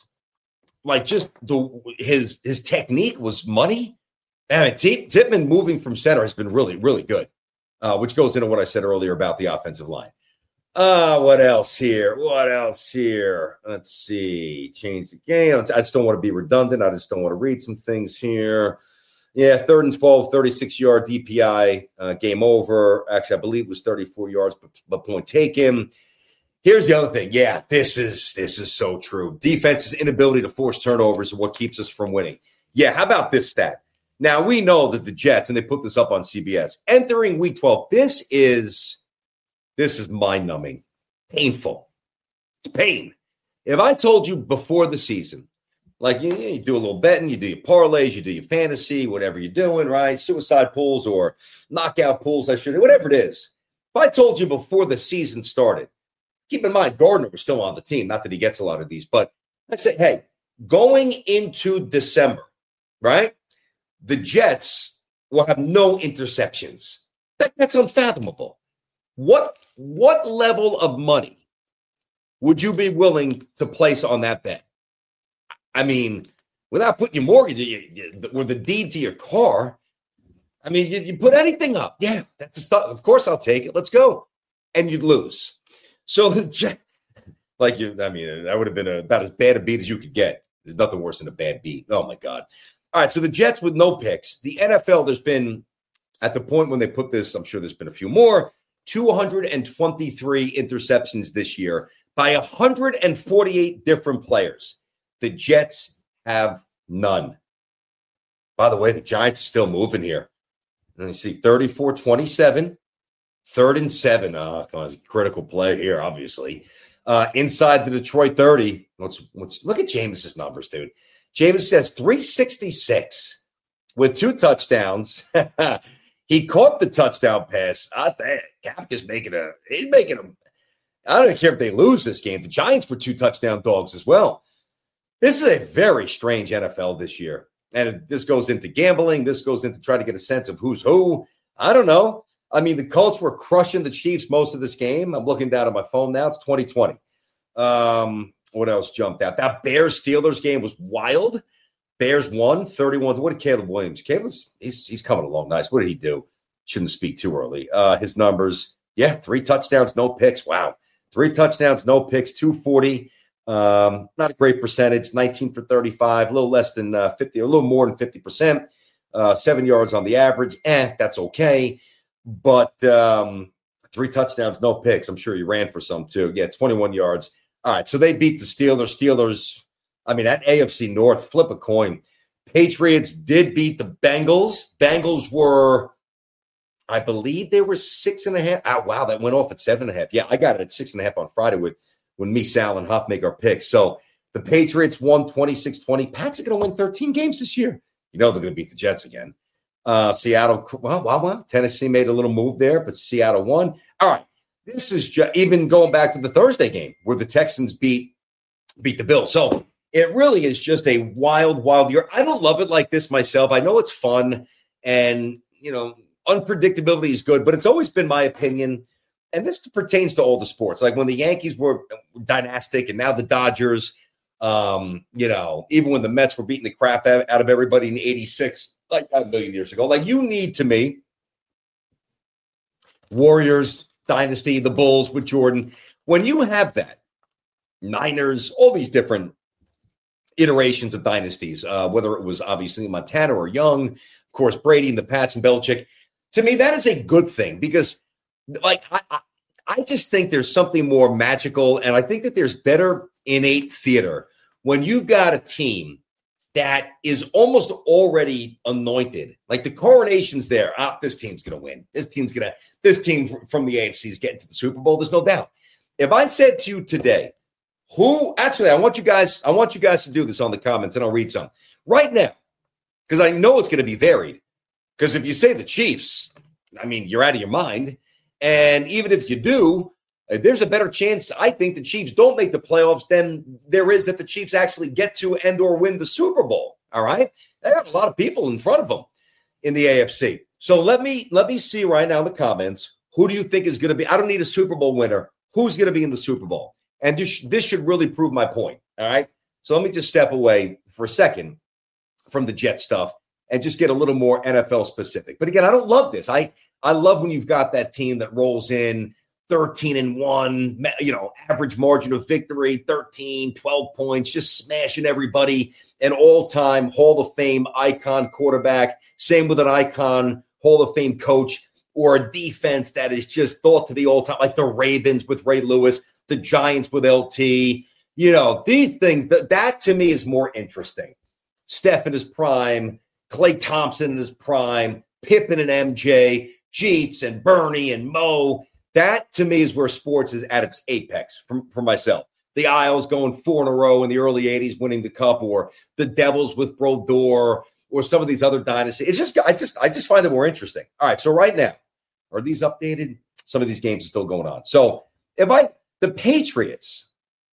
technique was money. Tittman moving from center has been really, really good, which goes into what I said earlier about the offensive line. What else here? Let's see. Change the game. I just don't want to be redundant. I just don't want to read some things here. Yeah, 3rd and 12, 36-yard DPI, game over. Actually, I believe it was 34 yards, but point taken. Here's the other thing. Yeah, this is so true. Defense's inability to force turnovers is what keeps us from winning. Yeah, how about this stat? Now, we know that the Jets, and they put this up on CBS, entering Week 12, this is mind-numbing, painful. It's pain. If I told you before the season, like you do a little betting, you do your parlays, you do your fantasy, whatever you're doing, right? Suicide pools or knockout pools, whatever it is. If I told you before the season started, keep in mind, Gardner was still on the team. Not that he gets a lot of these, but I say, hey, going into December, right? The Jets will have no interceptions. That's unfathomable. What level of money would you be willing to place on that bet? Without putting your mortgage or the deed to your car, you put anything up. Yeah, that's the stuff. Of course, I'll take it. Let's go. And you'd lose. So, that would have been about as bad a beat as you could get. There's nothing worse than a bad beat. Oh, my God. All right, so the Jets with no picks. The NFL, there's been, at the point when they put this, I'm sure there's been a few more, 223 interceptions this year by 148 different players. The Jets have none. By the way, the Giants are still moving here. Let me see, 34-27, 3rd and 7. Oh, come on, it's a critical play here, obviously. Inside the Detroit 30. Let's look at Jameis's numbers, dude. Jameis says 366 with 2 touchdowns. He caught the touchdown pass. I think Kafka's making a. I don't care if they lose this game. The Giants were 2 touchdown dogs as well. This is a very strange NFL this year. And this goes into gambling. This goes into trying to get a sense of who's who. I don't know. I mean, the Colts were crushing the Chiefs most of this game. I'm looking down at my phone now. It's 2020. What else jumped out? That Bears-Steelers game was wild. Bears won 31. What did Caleb Williams? He's coming along nice. What did he do? Shouldn't speak too early. His numbers, 3 touchdowns, no picks. Wow. 3 touchdowns, no picks, 240. Not a great percentage, 19 for 35, a little less than 50, a little more than 50%. 7 yards on the average. That's okay. But 3 touchdowns, no picks. I'm sure he ran for some too. 21 yards. All right, so they beat the Steelers. That AFC North, flip a coin. Patriots did beat the Bengals. Bengals were, I believe they were 6.5. Oh, wow, that went off at 7.5. Yeah, I got it at 6.5 on Friday when me, Sal, and Huff make our picks. So the Patriots won 26-20. Pats are going to win 13 games this year. You know they're going to beat the Jets again. Seattle, well, Tennessee made a little move there, but Seattle won. All right, this is just even going back to the Thursday game where the Texans beat the Bills. So it really is just a wild, wild year. I don't love it like this myself. I know it's fun and, unpredictability is good, but it's always been my opinion, and this pertains to all the sports. Like when the Yankees were dynastic and now the Dodgers, even when the Mets were beating the crap out of everybody in 86, like a million years ago. Like you need, to me, Warriors, Dynasty, the Bulls with Jordan. When you have that, Niners, all these different iterations of dynasties, whether it was obviously Montana or Young, of course, Brady and the Pats and Belichick, to me, that is a good thing because I just think there's something more magical, and I think that there's better innate theater when you've got a team that is almost already anointed. Like the coronation's there. This team's going to win. This team from the AFC is getting to the Super Bowl. There's no doubt. If I said to you today, I want you guys to do this on the comments and I'll read some right now because I know it's going to be varied. Because if you say the Chiefs, you're out of your mind. And even if you do, there's a better chance, I think, the Chiefs don't make the playoffs than there is that the Chiefs actually get to and or win the Super Bowl. All right? They got a lot of people in front of them in the AFC. So let me see right now in the comments, who do you think is going to be? I don't need a Super Bowl winner. Who's going to be in the Super Bowl? And this should really prove my point. All right? So let me just step away for a second from the Jet stuff and just get a little more NFL specific. But again, I don't love this. I love when you've got that team that rolls in 13-1, average margin of victory, 13, 12 points, just smashing everybody, an all-time Hall of Fame icon quarterback, same with an icon Hall of Fame coach, or a defense that is just thought to the all-time, like the Ravens with Ray Lewis, the Giants with LT. These things, that to me is more interesting. Steph in his prime, Klay Thompson in his prime, Pippen and MJ, Jeets and Bernie and Mo. That, to me, is where sports is at its apex for myself. The Isles going 4 in a row in the early 80s, winning the Cup, or the Devils with Brodeur, or some of these other dynasties. It's just, I just find it more interesting. All right, so right now, are these updated? Some of these games are still going on. So the Patriots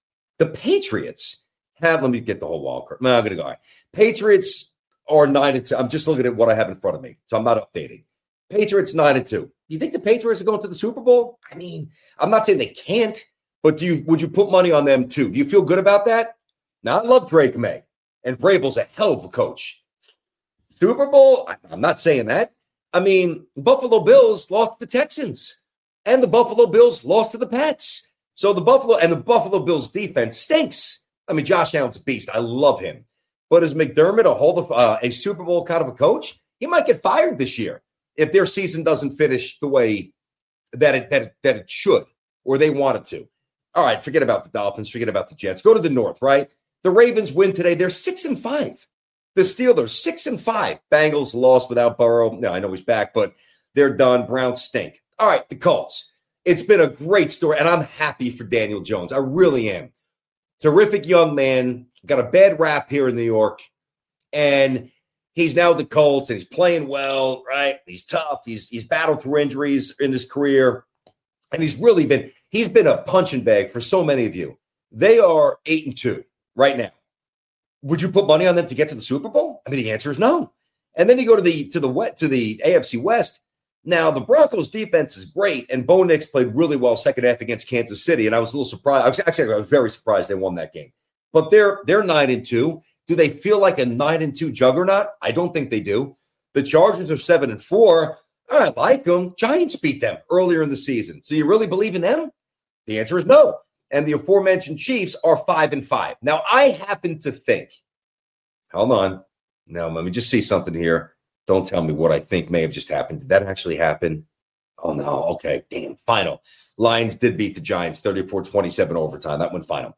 have, let me get the whole wild card. No, I'm going to go. All right. Patriots are 9-2. I'm just looking at what I have in front of me, so I'm not updating. Patriots 9-2. You think the Patriots are going to the Super Bowl? I'm not saying they can't, but would you put money on them too? Do you feel good about that? Now, I love Drake May, and Vrabel's a hell of a coach. Super Bowl? I'm not saying that. The Buffalo Bills lost to the Texans, and the Buffalo Bills lost to the Pats. So the Buffalo Bills defense stinks. Josh Allen's a beast. I love him. But is McDermott a Super Bowl kind of a coach? He might get fired this year if their season doesn't finish the way that it should, or they want it to. All right, forget about the Dolphins, forget about the Jets. Go to the North, right? The Ravens win today. They're 6-5. The Steelers 6-5. Bengals lost without Burrow. No, I know he's back, but they're done. Browns stink. All right, the Colts. It's been a great story, and I'm happy for Daniel Jones. I really am. Terrific young man. Got a bad rap here in New York, and he's now the Colts, and he's playing well, right? He's tough. He's battled through injuries in his career, and he's been a punching bag for so many of you. They are 8-2 right now. Would you put money on them to get to the Super Bowl? The answer is no. And then you go to the AFC West. Now, the Broncos defense is great, and Bo Nix played really well second half against Kansas City, and I was a little surprised. I was very surprised they won that game. But they're 9-2. Do they feel like a 9-2 juggernaut? I don't think they do. The Chargers are 7-4. I like them. Giants beat them earlier in the season. So you really believe in them? The answer is no. And the aforementioned Chiefs are 5-5. Now, I happen to think, hold on. Now, let me just see something here. Don't tell me what I think may have just happened. Did that actually happen? Oh, no. Okay. Damn. Final. Lions did beat the Giants 34-27 overtime. That went final.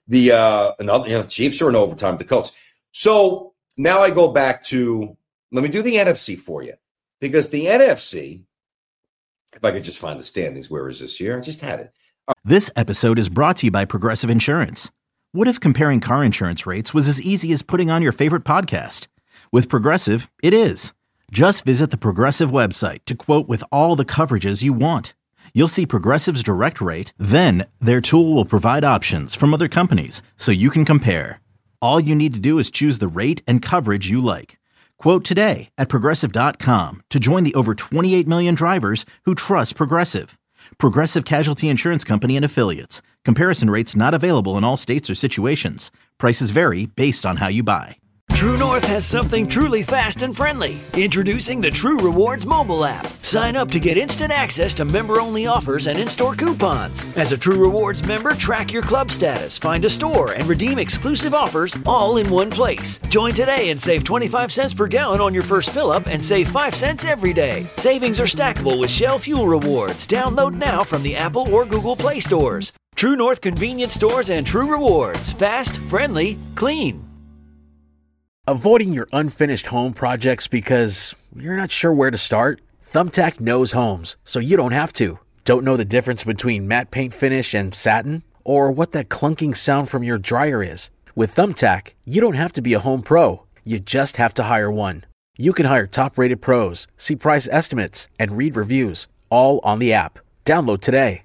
The Chiefs are in overtime. The Colts. So now I go back to, let me do the NFC for you. Because the NFC, if I could just find the standings, where is this here? I just had it. This episode is brought to you by Progressive Insurance. What if comparing car insurance rates was as easy as putting on your favorite podcast? With Progressive, it is. Just visit the Progressive website to quote with all the coverages you want. You'll see Progressive's direct rate, then their tool will provide options from other companies so you can compare. All you need to do is choose the rate and coverage you like. Quote today at Progressive.com to join the over 28 million drivers who trust Progressive. Progressive Casualty Insurance Company and Affiliates. Comparison rates not available in all states or situations. Prices vary based on how you buy. True North has something truly fast and friendly. Introducing the True Rewards mobile app. Sign up to get instant access to member-only offers and in-store coupons. As a True Rewards member, track your club status, find a store, and redeem exclusive offers all in one place. Join today and save 25 cents per gallon on your first fill-up and save 5 cents every day. Savings are stackable with Shell Fuel Rewards. Download now from the Apple or Google Play stores. True North convenience stores and True Rewards. Fast, friendly, clean. Avoiding your unfinished home projects because you're not sure where to start? Thumbtack knows homes, so you don't have to. Don't know the difference between matte paint finish and satin? Or what that clunking sound from your dryer is? With Thumbtack, you don't have to be a home pro. You just have to hire one. You can hire top-rated pros, see price estimates, and read reviews, all on the app. Download today.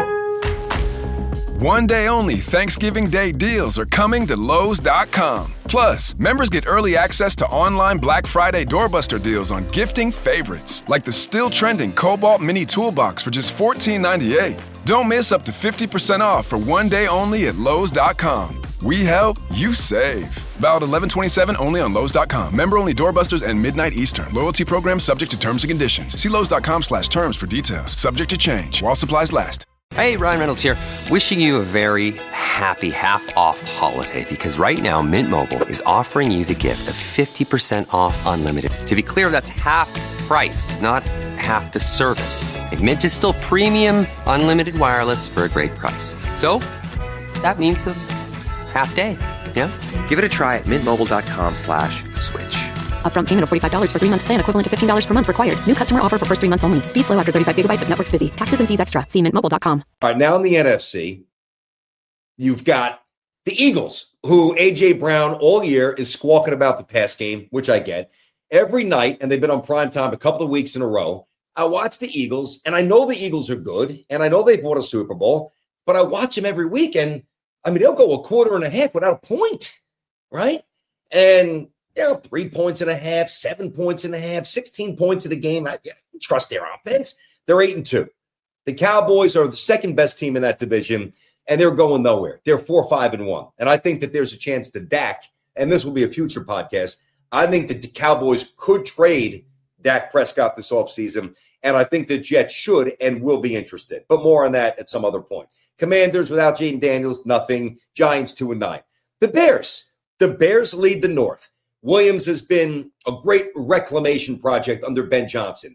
One day only Thanksgiving Day deals are coming to Lowe's.com. Plus, members get early access to online Black Friday doorbuster deals on gifting favorites, like the still trending Cobalt Mini Toolbox for just $14.98. Don't miss up to 50% off for one day only at Lowe's.com. We help, you save. Valid 11/27 only on Lowe's.com. Member only doorbusters and midnight Eastern. Loyalty program subject to terms and conditions. See Lowe's.com/terms for details. Subject to change while supplies last. Hey, Ryan Reynolds here, wishing you a very happy half-off holiday because right now Mint Mobile is offering you the gift of 50% off unlimited. To be clear, that's half price, not half the service. And Mint is still premium unlimited wireless for a great price. So, that means a half day, yeah? Give it a try at mintmobile.com/switch. Upfront payment of $45 for 3-month plan, equivalent to $15 per month required. New customer offer for first 3 months only. Speed slow after 35 gigabytes if network's busy. Taxes and fees extra. See mintmobile.com. All right, now in the NFC, you've got the Eagles, who A.J. Brown all year is squawking about the pass game, which I get. Every night, and they've been on primetime a couple of weeks in a row, I watch the Eagles, and I know the Eagles are good, and I know they've won a Super Bowl, but I watch them every week, and, I mean, they'll go a quarter and a half without a point, right? And 3 points and a half, 7 points and a half, 16 points in the game. I trust their offense. They're 8-2. The Cowboys are the second best team in that division, and they're going nowhere. They're 4-5-1. And I think that there's a chance to Dak, and this will be a future podcast. I think that the Cowboys could trade Dak Prescott this offseason, and I think the Jets should and will be interested. But more on that at some other point. Commanders without Jaden Daniels, nothing. Giants 2-9. The Bears lead the North. Williams has been a great reclamation project under Ben Johnson.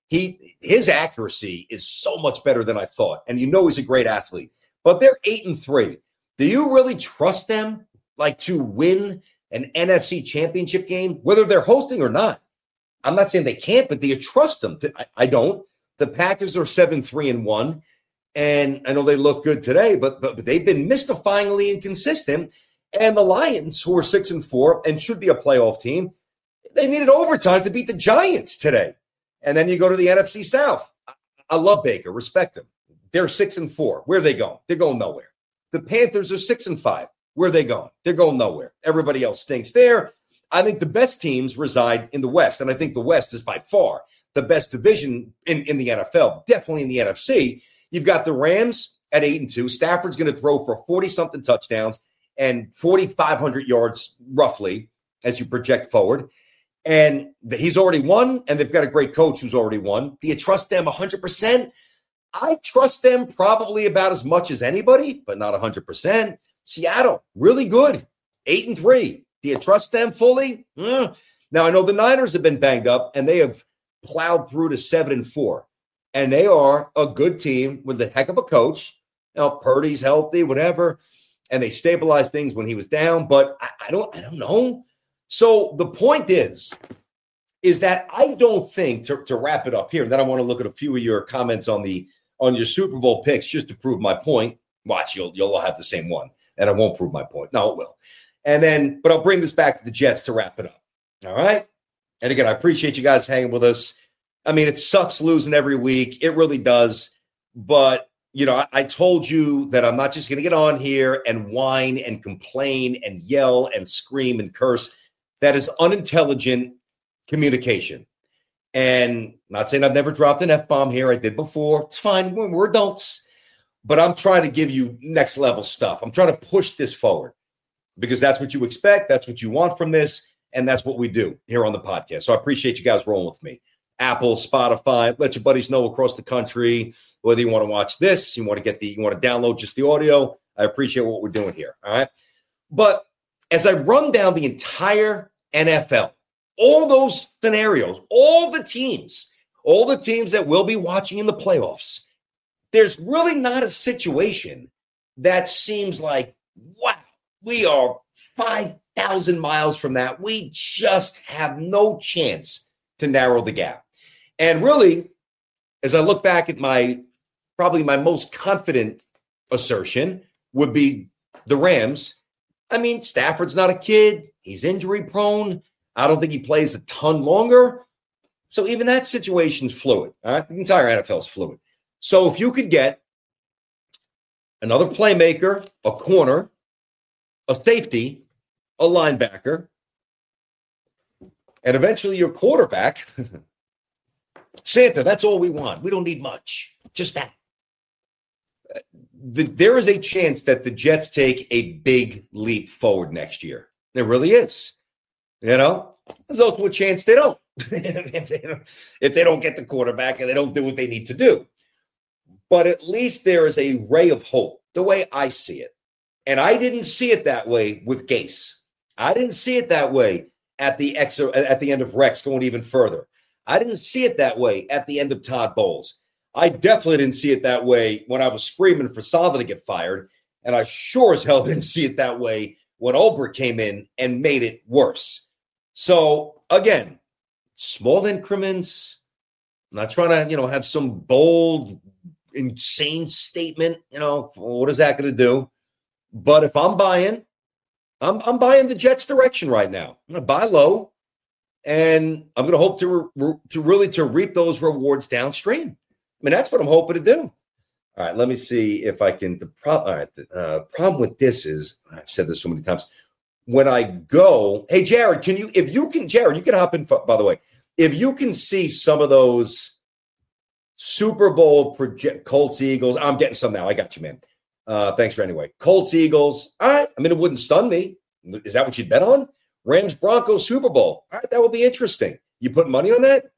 His accuracy is so much better than I thought, and you know he's a great athlete. But they're 8-3. Do you really trust them, like, to win an NFC championship game, whether they're hosting or not? I'm not saying they can't, but do you trust them? I don't. The Packers are 7-3-1, and I know they look good today, but they've been mystifyingly inconsistent. And the Lions, who are 6-4 and should be a playoff team, they needed overtime to beat the Giants today. And then you go to the NFC South. I love Baker, respect them. They're 6-4. Where are they going? They're going nowhere. The Panthers are 6-5. Where are they going? They're going nowhere. Everybody else stinks there. I think the best teams reside in the West, and I think the West is by far the best division in the NFL, definitely in the NFC. You've got the Rams at 8-2. Stafford's going to throw for 40-something touchdowns and 4,500 yards roughly as you project forward. And he's already won, and they've got a great coach who's already won. Do you trust them 100%? I trust them probably about as much as anybody, but not 100%. Seattle, really good, 8-3. Do you trust them fully? Now, I know the Niners have been banged up, and they have plowed through to 7-4. And they are a good team with a heck of a coach. You know, Purdy's healthy, whatever. And they stabilized things when he was down. But I don't know. So the point is that I don't think, to wrap it up here, and then I want to look at a few of your comments on your Super Bowl picks just to prove my point. Watch, you'll all have the same one. And I won't prove my point. No, it will. And then, but I'll bring this back to the Jets to wrap it up. All right? And again, I appreciate you guys hanging with us. I mean, it sucks losing every week. It really does. But, you know, I told you that I'm not just going to get on here and whine and complain and yell and scream and curse. That is unintelligent communication. And I'm not saying I've never dropped an F-bomb here. I did before. It's fine. We're adults. But I'm trying to give you next level stuff. I'm trying to push this forward because that's what you expect. That's what you want from this. And that's what we do here on the podcast. So I appreciate you guys rolling with me. Apple, Spotify, let your buddies know across the country whether you want to watch this, you want to download just the audio. I appreciate what we're doing here. All right. But as I run down the entire NFL, all those scenarios, all the teams that we'll be watching in the playoffs, there's really not a situation that seems like, wow, we are 5,000 miles from that. We just have no chance to narrow the gap. And really, as I look back at probably my most confident assertion would be the Rams. I mean, Stafford's not a kid. He's injury prone. I don't think he plays a ton longer. So even that situation's fluid. All right? The entire NFL is fluid. So if you could get another playmaker, a corner, a safety, a linebacker, and eventually your quarterback, Santa, that's all we want. We don't need much. Just that. There is a chance that the Jets take a big leap forward next year. There really is. You know, there's also a chance they don't. If they don't get the quarterback and they don't do what they need to do. But at least there is a ray of hope, the way I see it. And I didn't see it that way with Gase. I didn't see it that way at the end of Rex going even further. I didn't see it that way at the end of Todd Bowles. I definitely didn't see it that way when I was screaming for Saleh to get fired. And I sure as hell didn't see it that way when Ulbrich came in and made it worse. So, again, small increments. I'm not trying to, have some bold, insane statement. What is that going to do? But if I'm buying, I'm buying the Jets' direction right now. I'm going to buy low, and I'm going to hope to reap those rewards downstream. I mean, that's what I'm hoping to do. All right, let me see if I can. The problem with this is, I've said this so many times. When I go, hey, Jared, Jared, you can hop in, by the way. If you can see some of those Super Bowl Colts, Eagles, I'm getting some now. I got you, man. Thanks for anyway. Colts, Eagles. All right. I mean, it wouldn't stun me. Is that what you'd bet on? Rams, Broncos, Super Bowl. All right. That would be interesting. You put money on that?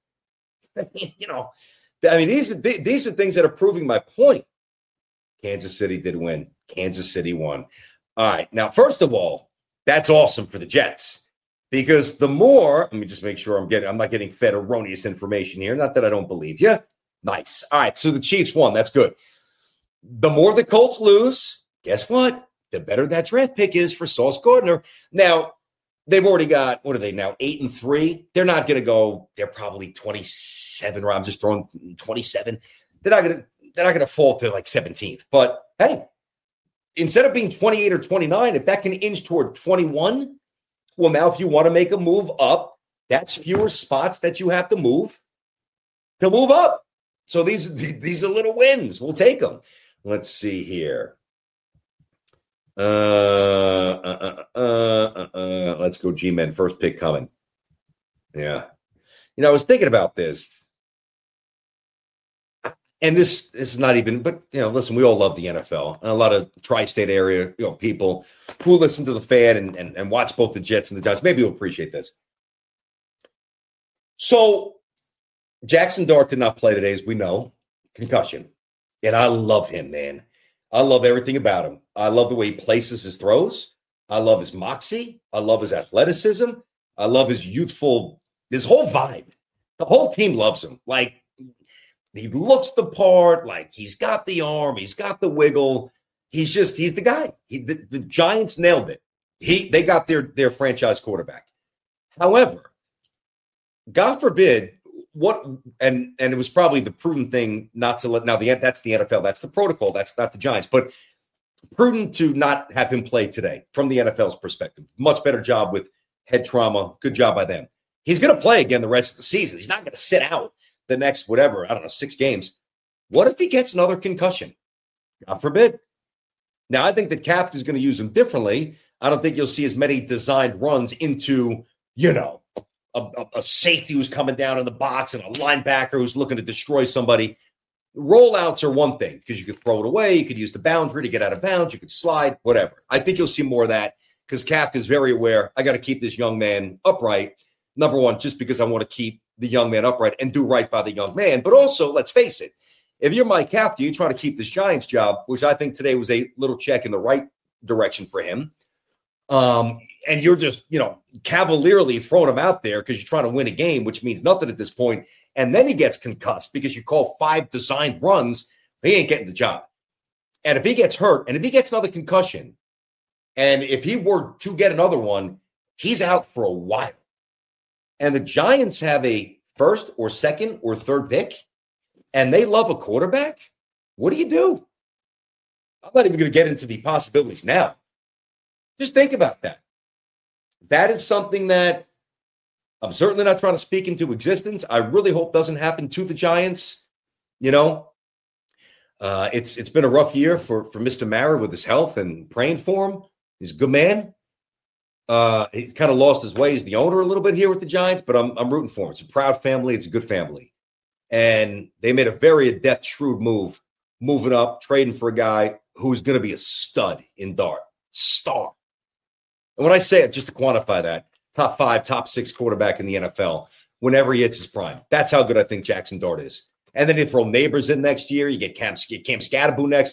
These are things that are proving my point. Kansas City did win. Kansas City won. All right. Now, first of all, that's awesome for the Jets because the more, let me just make sure I'm not getting fed erroneous information here. Not that I don't believe you. Nice. All right. So the Chiefs won. That's good. The more the Colts lose, guess what? The better that draft pick is for Sauce Gardner. Now, they've already got, what are they now, 8-3? They're not going to go, they're probably 27, or I'm just throwing 27. They're not going to fall to like 17th. But hey, instead of being 28 or 29, if that can inch toward 21, well, now if you want to make a move up, that's fewer spots that you have to move up. So these are little wins. We'll take them. Let's see here. Let's go G-Men. First pick coming. Yeah. I was thinking about this. And this is not even, but, listen, we all love the NFL. And a lot of tri-state area, people who listen to the fan and watch both the Jets and the Giants, maybe you'll appreciate this. So Jackson Dart did not play today, as we know, concussion. And I love him, man. I love everything about him. I love the way he places his throws. I love his moxie. I love his athleticism. I love his his whole vibe. The whole team loves him. Like, he looks the part, like he's got the arm, he's got the wiggle. He's the guy. The Giants nailed it. They got their franchise quarterback. However, God forbid, and it was probably the prudent thing not to let, now that's the NFL, that's the protocol, that's not the Giants, but prudent to not have him play today from the NFL's perspective. Much better job with head trauma. Good job by them. He's going to play again the rest of the season. He's not going to sit out the next, 6 games. What if he gets another concussion? God forbid. Now, I think that Kraft is going to use him differently. I don't think you'll see as many designed runs into, a safety who's coming down in the box and a linebacker who's looking to destroy somebody. Rollouts are one thing because you could throw it away. You could use the boundary to get out of bounds. You could slide, whatever. I think you'll see more of that because Kraft is very aware. I got to keep this young man upright. Number one, just because I want to keep the young man upright and do right by the young man. But also, let's face it, if you're Mike Kafka, you try to keep this Giants job, which I think today was a little check in the right direction for him. And you're just, cavalierly throwing him out there because you're trying to win a game, which means nothing at this point. And then he gets concussed because you call 5 designed runs. He ain't getting the job. And if he gets hurt and if he gets another concussion, and if he were to get another one, he's out for a while. And the Giants have a first or second or third pick, and they love a quarterback. What do? I'm not even going to get into the possibilities now. Just think about that. That is something that I'm certainly not trying to speak into existence. I really hope doesn't happen to the Giants. It's been a rough year for Mr. Mara with his health and praying for him. He's a good man. He's kind of lost his way as the owner a little bit here with the Giants, but I'm rooting for him. It's a proud family. It's a good family. And they made a very adept, shrewd move, moving up, trading for a guy who's going to be a stud in Dart. Star. And when I say it, just to quantify that, top 5, top 6 quarterback in the NFL whenever he hits his prime. That's how good I think Jackson Dart is. And then you throw Neighbors in next year. You get Cam Scatterbo next.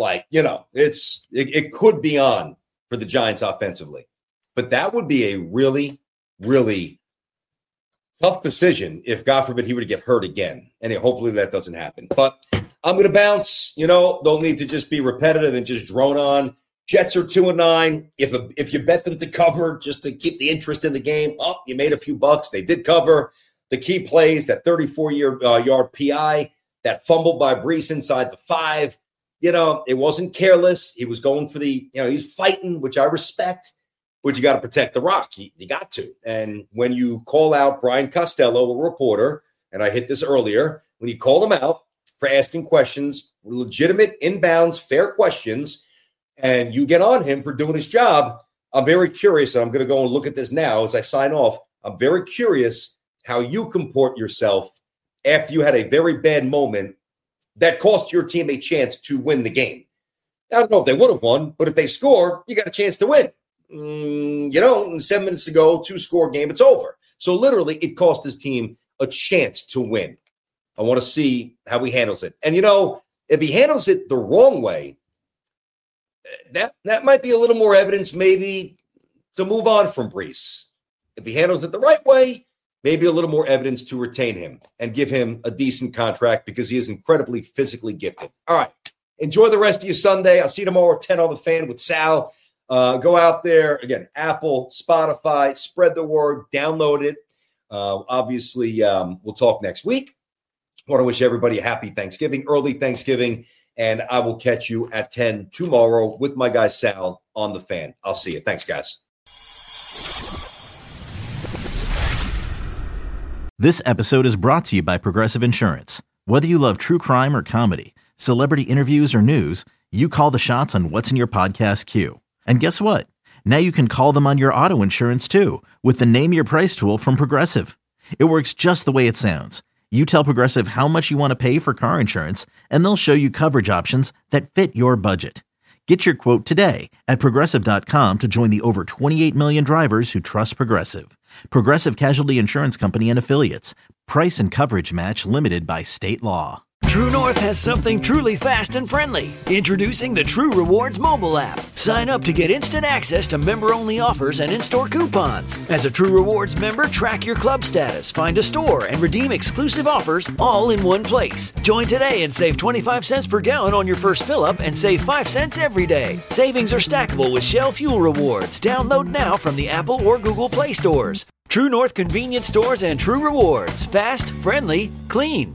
It could be on for the Giants offensively. But that would be a really, really tough decision if, God forbid, he were to get hurt again. And hopefully that doesn't happen. But I'm going to bounce. They'll need to just be repetitive and just drone on. Jets are 2-9. If you bet them to cover just to keep the interest in the game, you made a few bucks. They did cover. The key plays, that 34-yard PI, that fumble by Brees inside the 5. It wasn't careless. He was going for he's fighting, which I respect. But you got to protect the rock. You got to. And when you call out Brian Costello, a reporter, and I hit this earlier, when you call him out for asking questions, legitimate, inbounds, fair questions, and you get on him for doing his job, I'm very curious, and I'm going to go and look at this now as I sign off. I'm very curious how you comport yourself after you had a very bad moment that cost your team a chance to win the game. I don't know if they would have won, but if they score, you got a chance to win. 7 minutes to go, 2-score game, it's over. So literally, it cost his team a chance to win. I want to see how he handles it. And, if he handles it the wrong way, that might be a little more evidence maybe to move on from Brees. If he handles it the right way, maybe a little more evidence to retain him and give him a decent contract because he is incredibly physically gifted. All right. Enjoy the rest of your Sunday. I'll see you tomorrow at 10 on The Fan with Sal. Go out there, again, Apple, Spotify, spread the word, download it. Obviously, we'll talk next week. I want to wish everybody a happy Thanksgiving, early Thanksgiving, and I will catch you at 10 tomorrow with my guy Sal on The Fan. I'll see you. Thanks, guys. This episode is brought to you by Progressive Insurance. Whether you love true crime or comedy, celebrity interviews or news, you call the shots on what's in your podcast queue. And guess what? Now you can call them on your auto insurance too with the Name Your Price tool from Progressive. It works just the way it sounds. You tell Progressive how much you want to pay for car insurance, and they'll show you coverage options that fit your budget. Get your quote today at Progressive.com to join the over 28 million drivers who trust Progressive. Progressive Casualty Insurance Company and Affiliates. Price and coverage match limited by state law. True North has something truly fast and friendly. Introducing the True Rewards mobile app. Sign up to get instant access to member-only offers and in-store coupons. As a True Rewards member, track your club status, find a store, and redeem exclusive offers all in one place. Join today and save 25 cents per gallon on your first fill-up and save 5 cents every day. Savings are stackable with Shell Fuel Rewards. Download now from the Apple or Google Play stores. True North convenience stores and True Rewards. Fast, friendly, clean.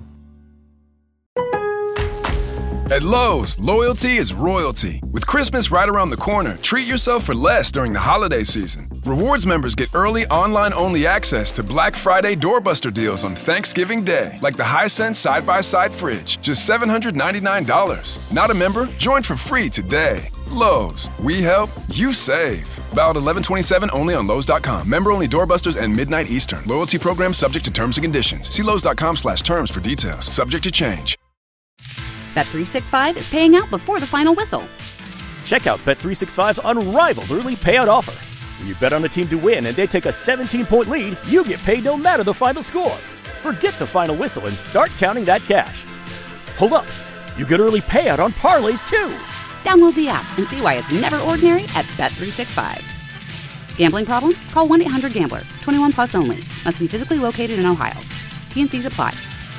At Lowe's, loyalty is royalty. With Christmas right around the corner, treat yourself for less during the holiday season. Rewards members get early online-only access to Black Friday doorbuster deals on Thanksgiving Day, like the Hisense side-by-side fridge, just $799. Not a member? Join for free today. Lowe's, we help, you save. Valid 11/27 only on Lowe's.com. Member-only doorbusters and midnight Eastern. Loyalty program subject to terms and conditions. See Lowe's.com/terms for details. Subject to change. Bet365 is paying out before the final whistle. Check out Bet365's unrivaled early payout offer. When you bet on a team to win and they take a 17-point lead, you get paid no matter the final score. Forget the final whistle and start counting that cash. Hold up, you get early payout on parlays too. Download the app and see why it's never ordinary at Bet365. Gambling problem? Call 1-800-GAMBLER. 21 plus only. Must be physically located in Ohio. T&Cs apply.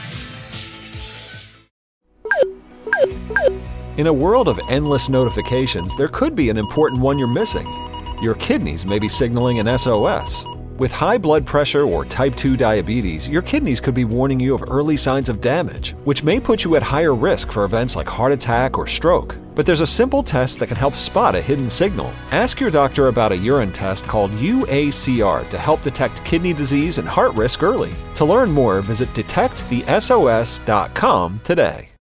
In a world of endless notifications, there could be an important one you're missing. Your kidneys may be signaling an SOS. With high blood pressure or type 2 diabetes, your kidneys could be warning you of early signs of damage, which may put you at higher risk for events like heart attack or stroke. But there's a simple test that can help spot a hidden signal. Ask your doctor about a urine test called UACR to help detect kidney disease and heart risk early. To learn more, visit detectthesos.com today.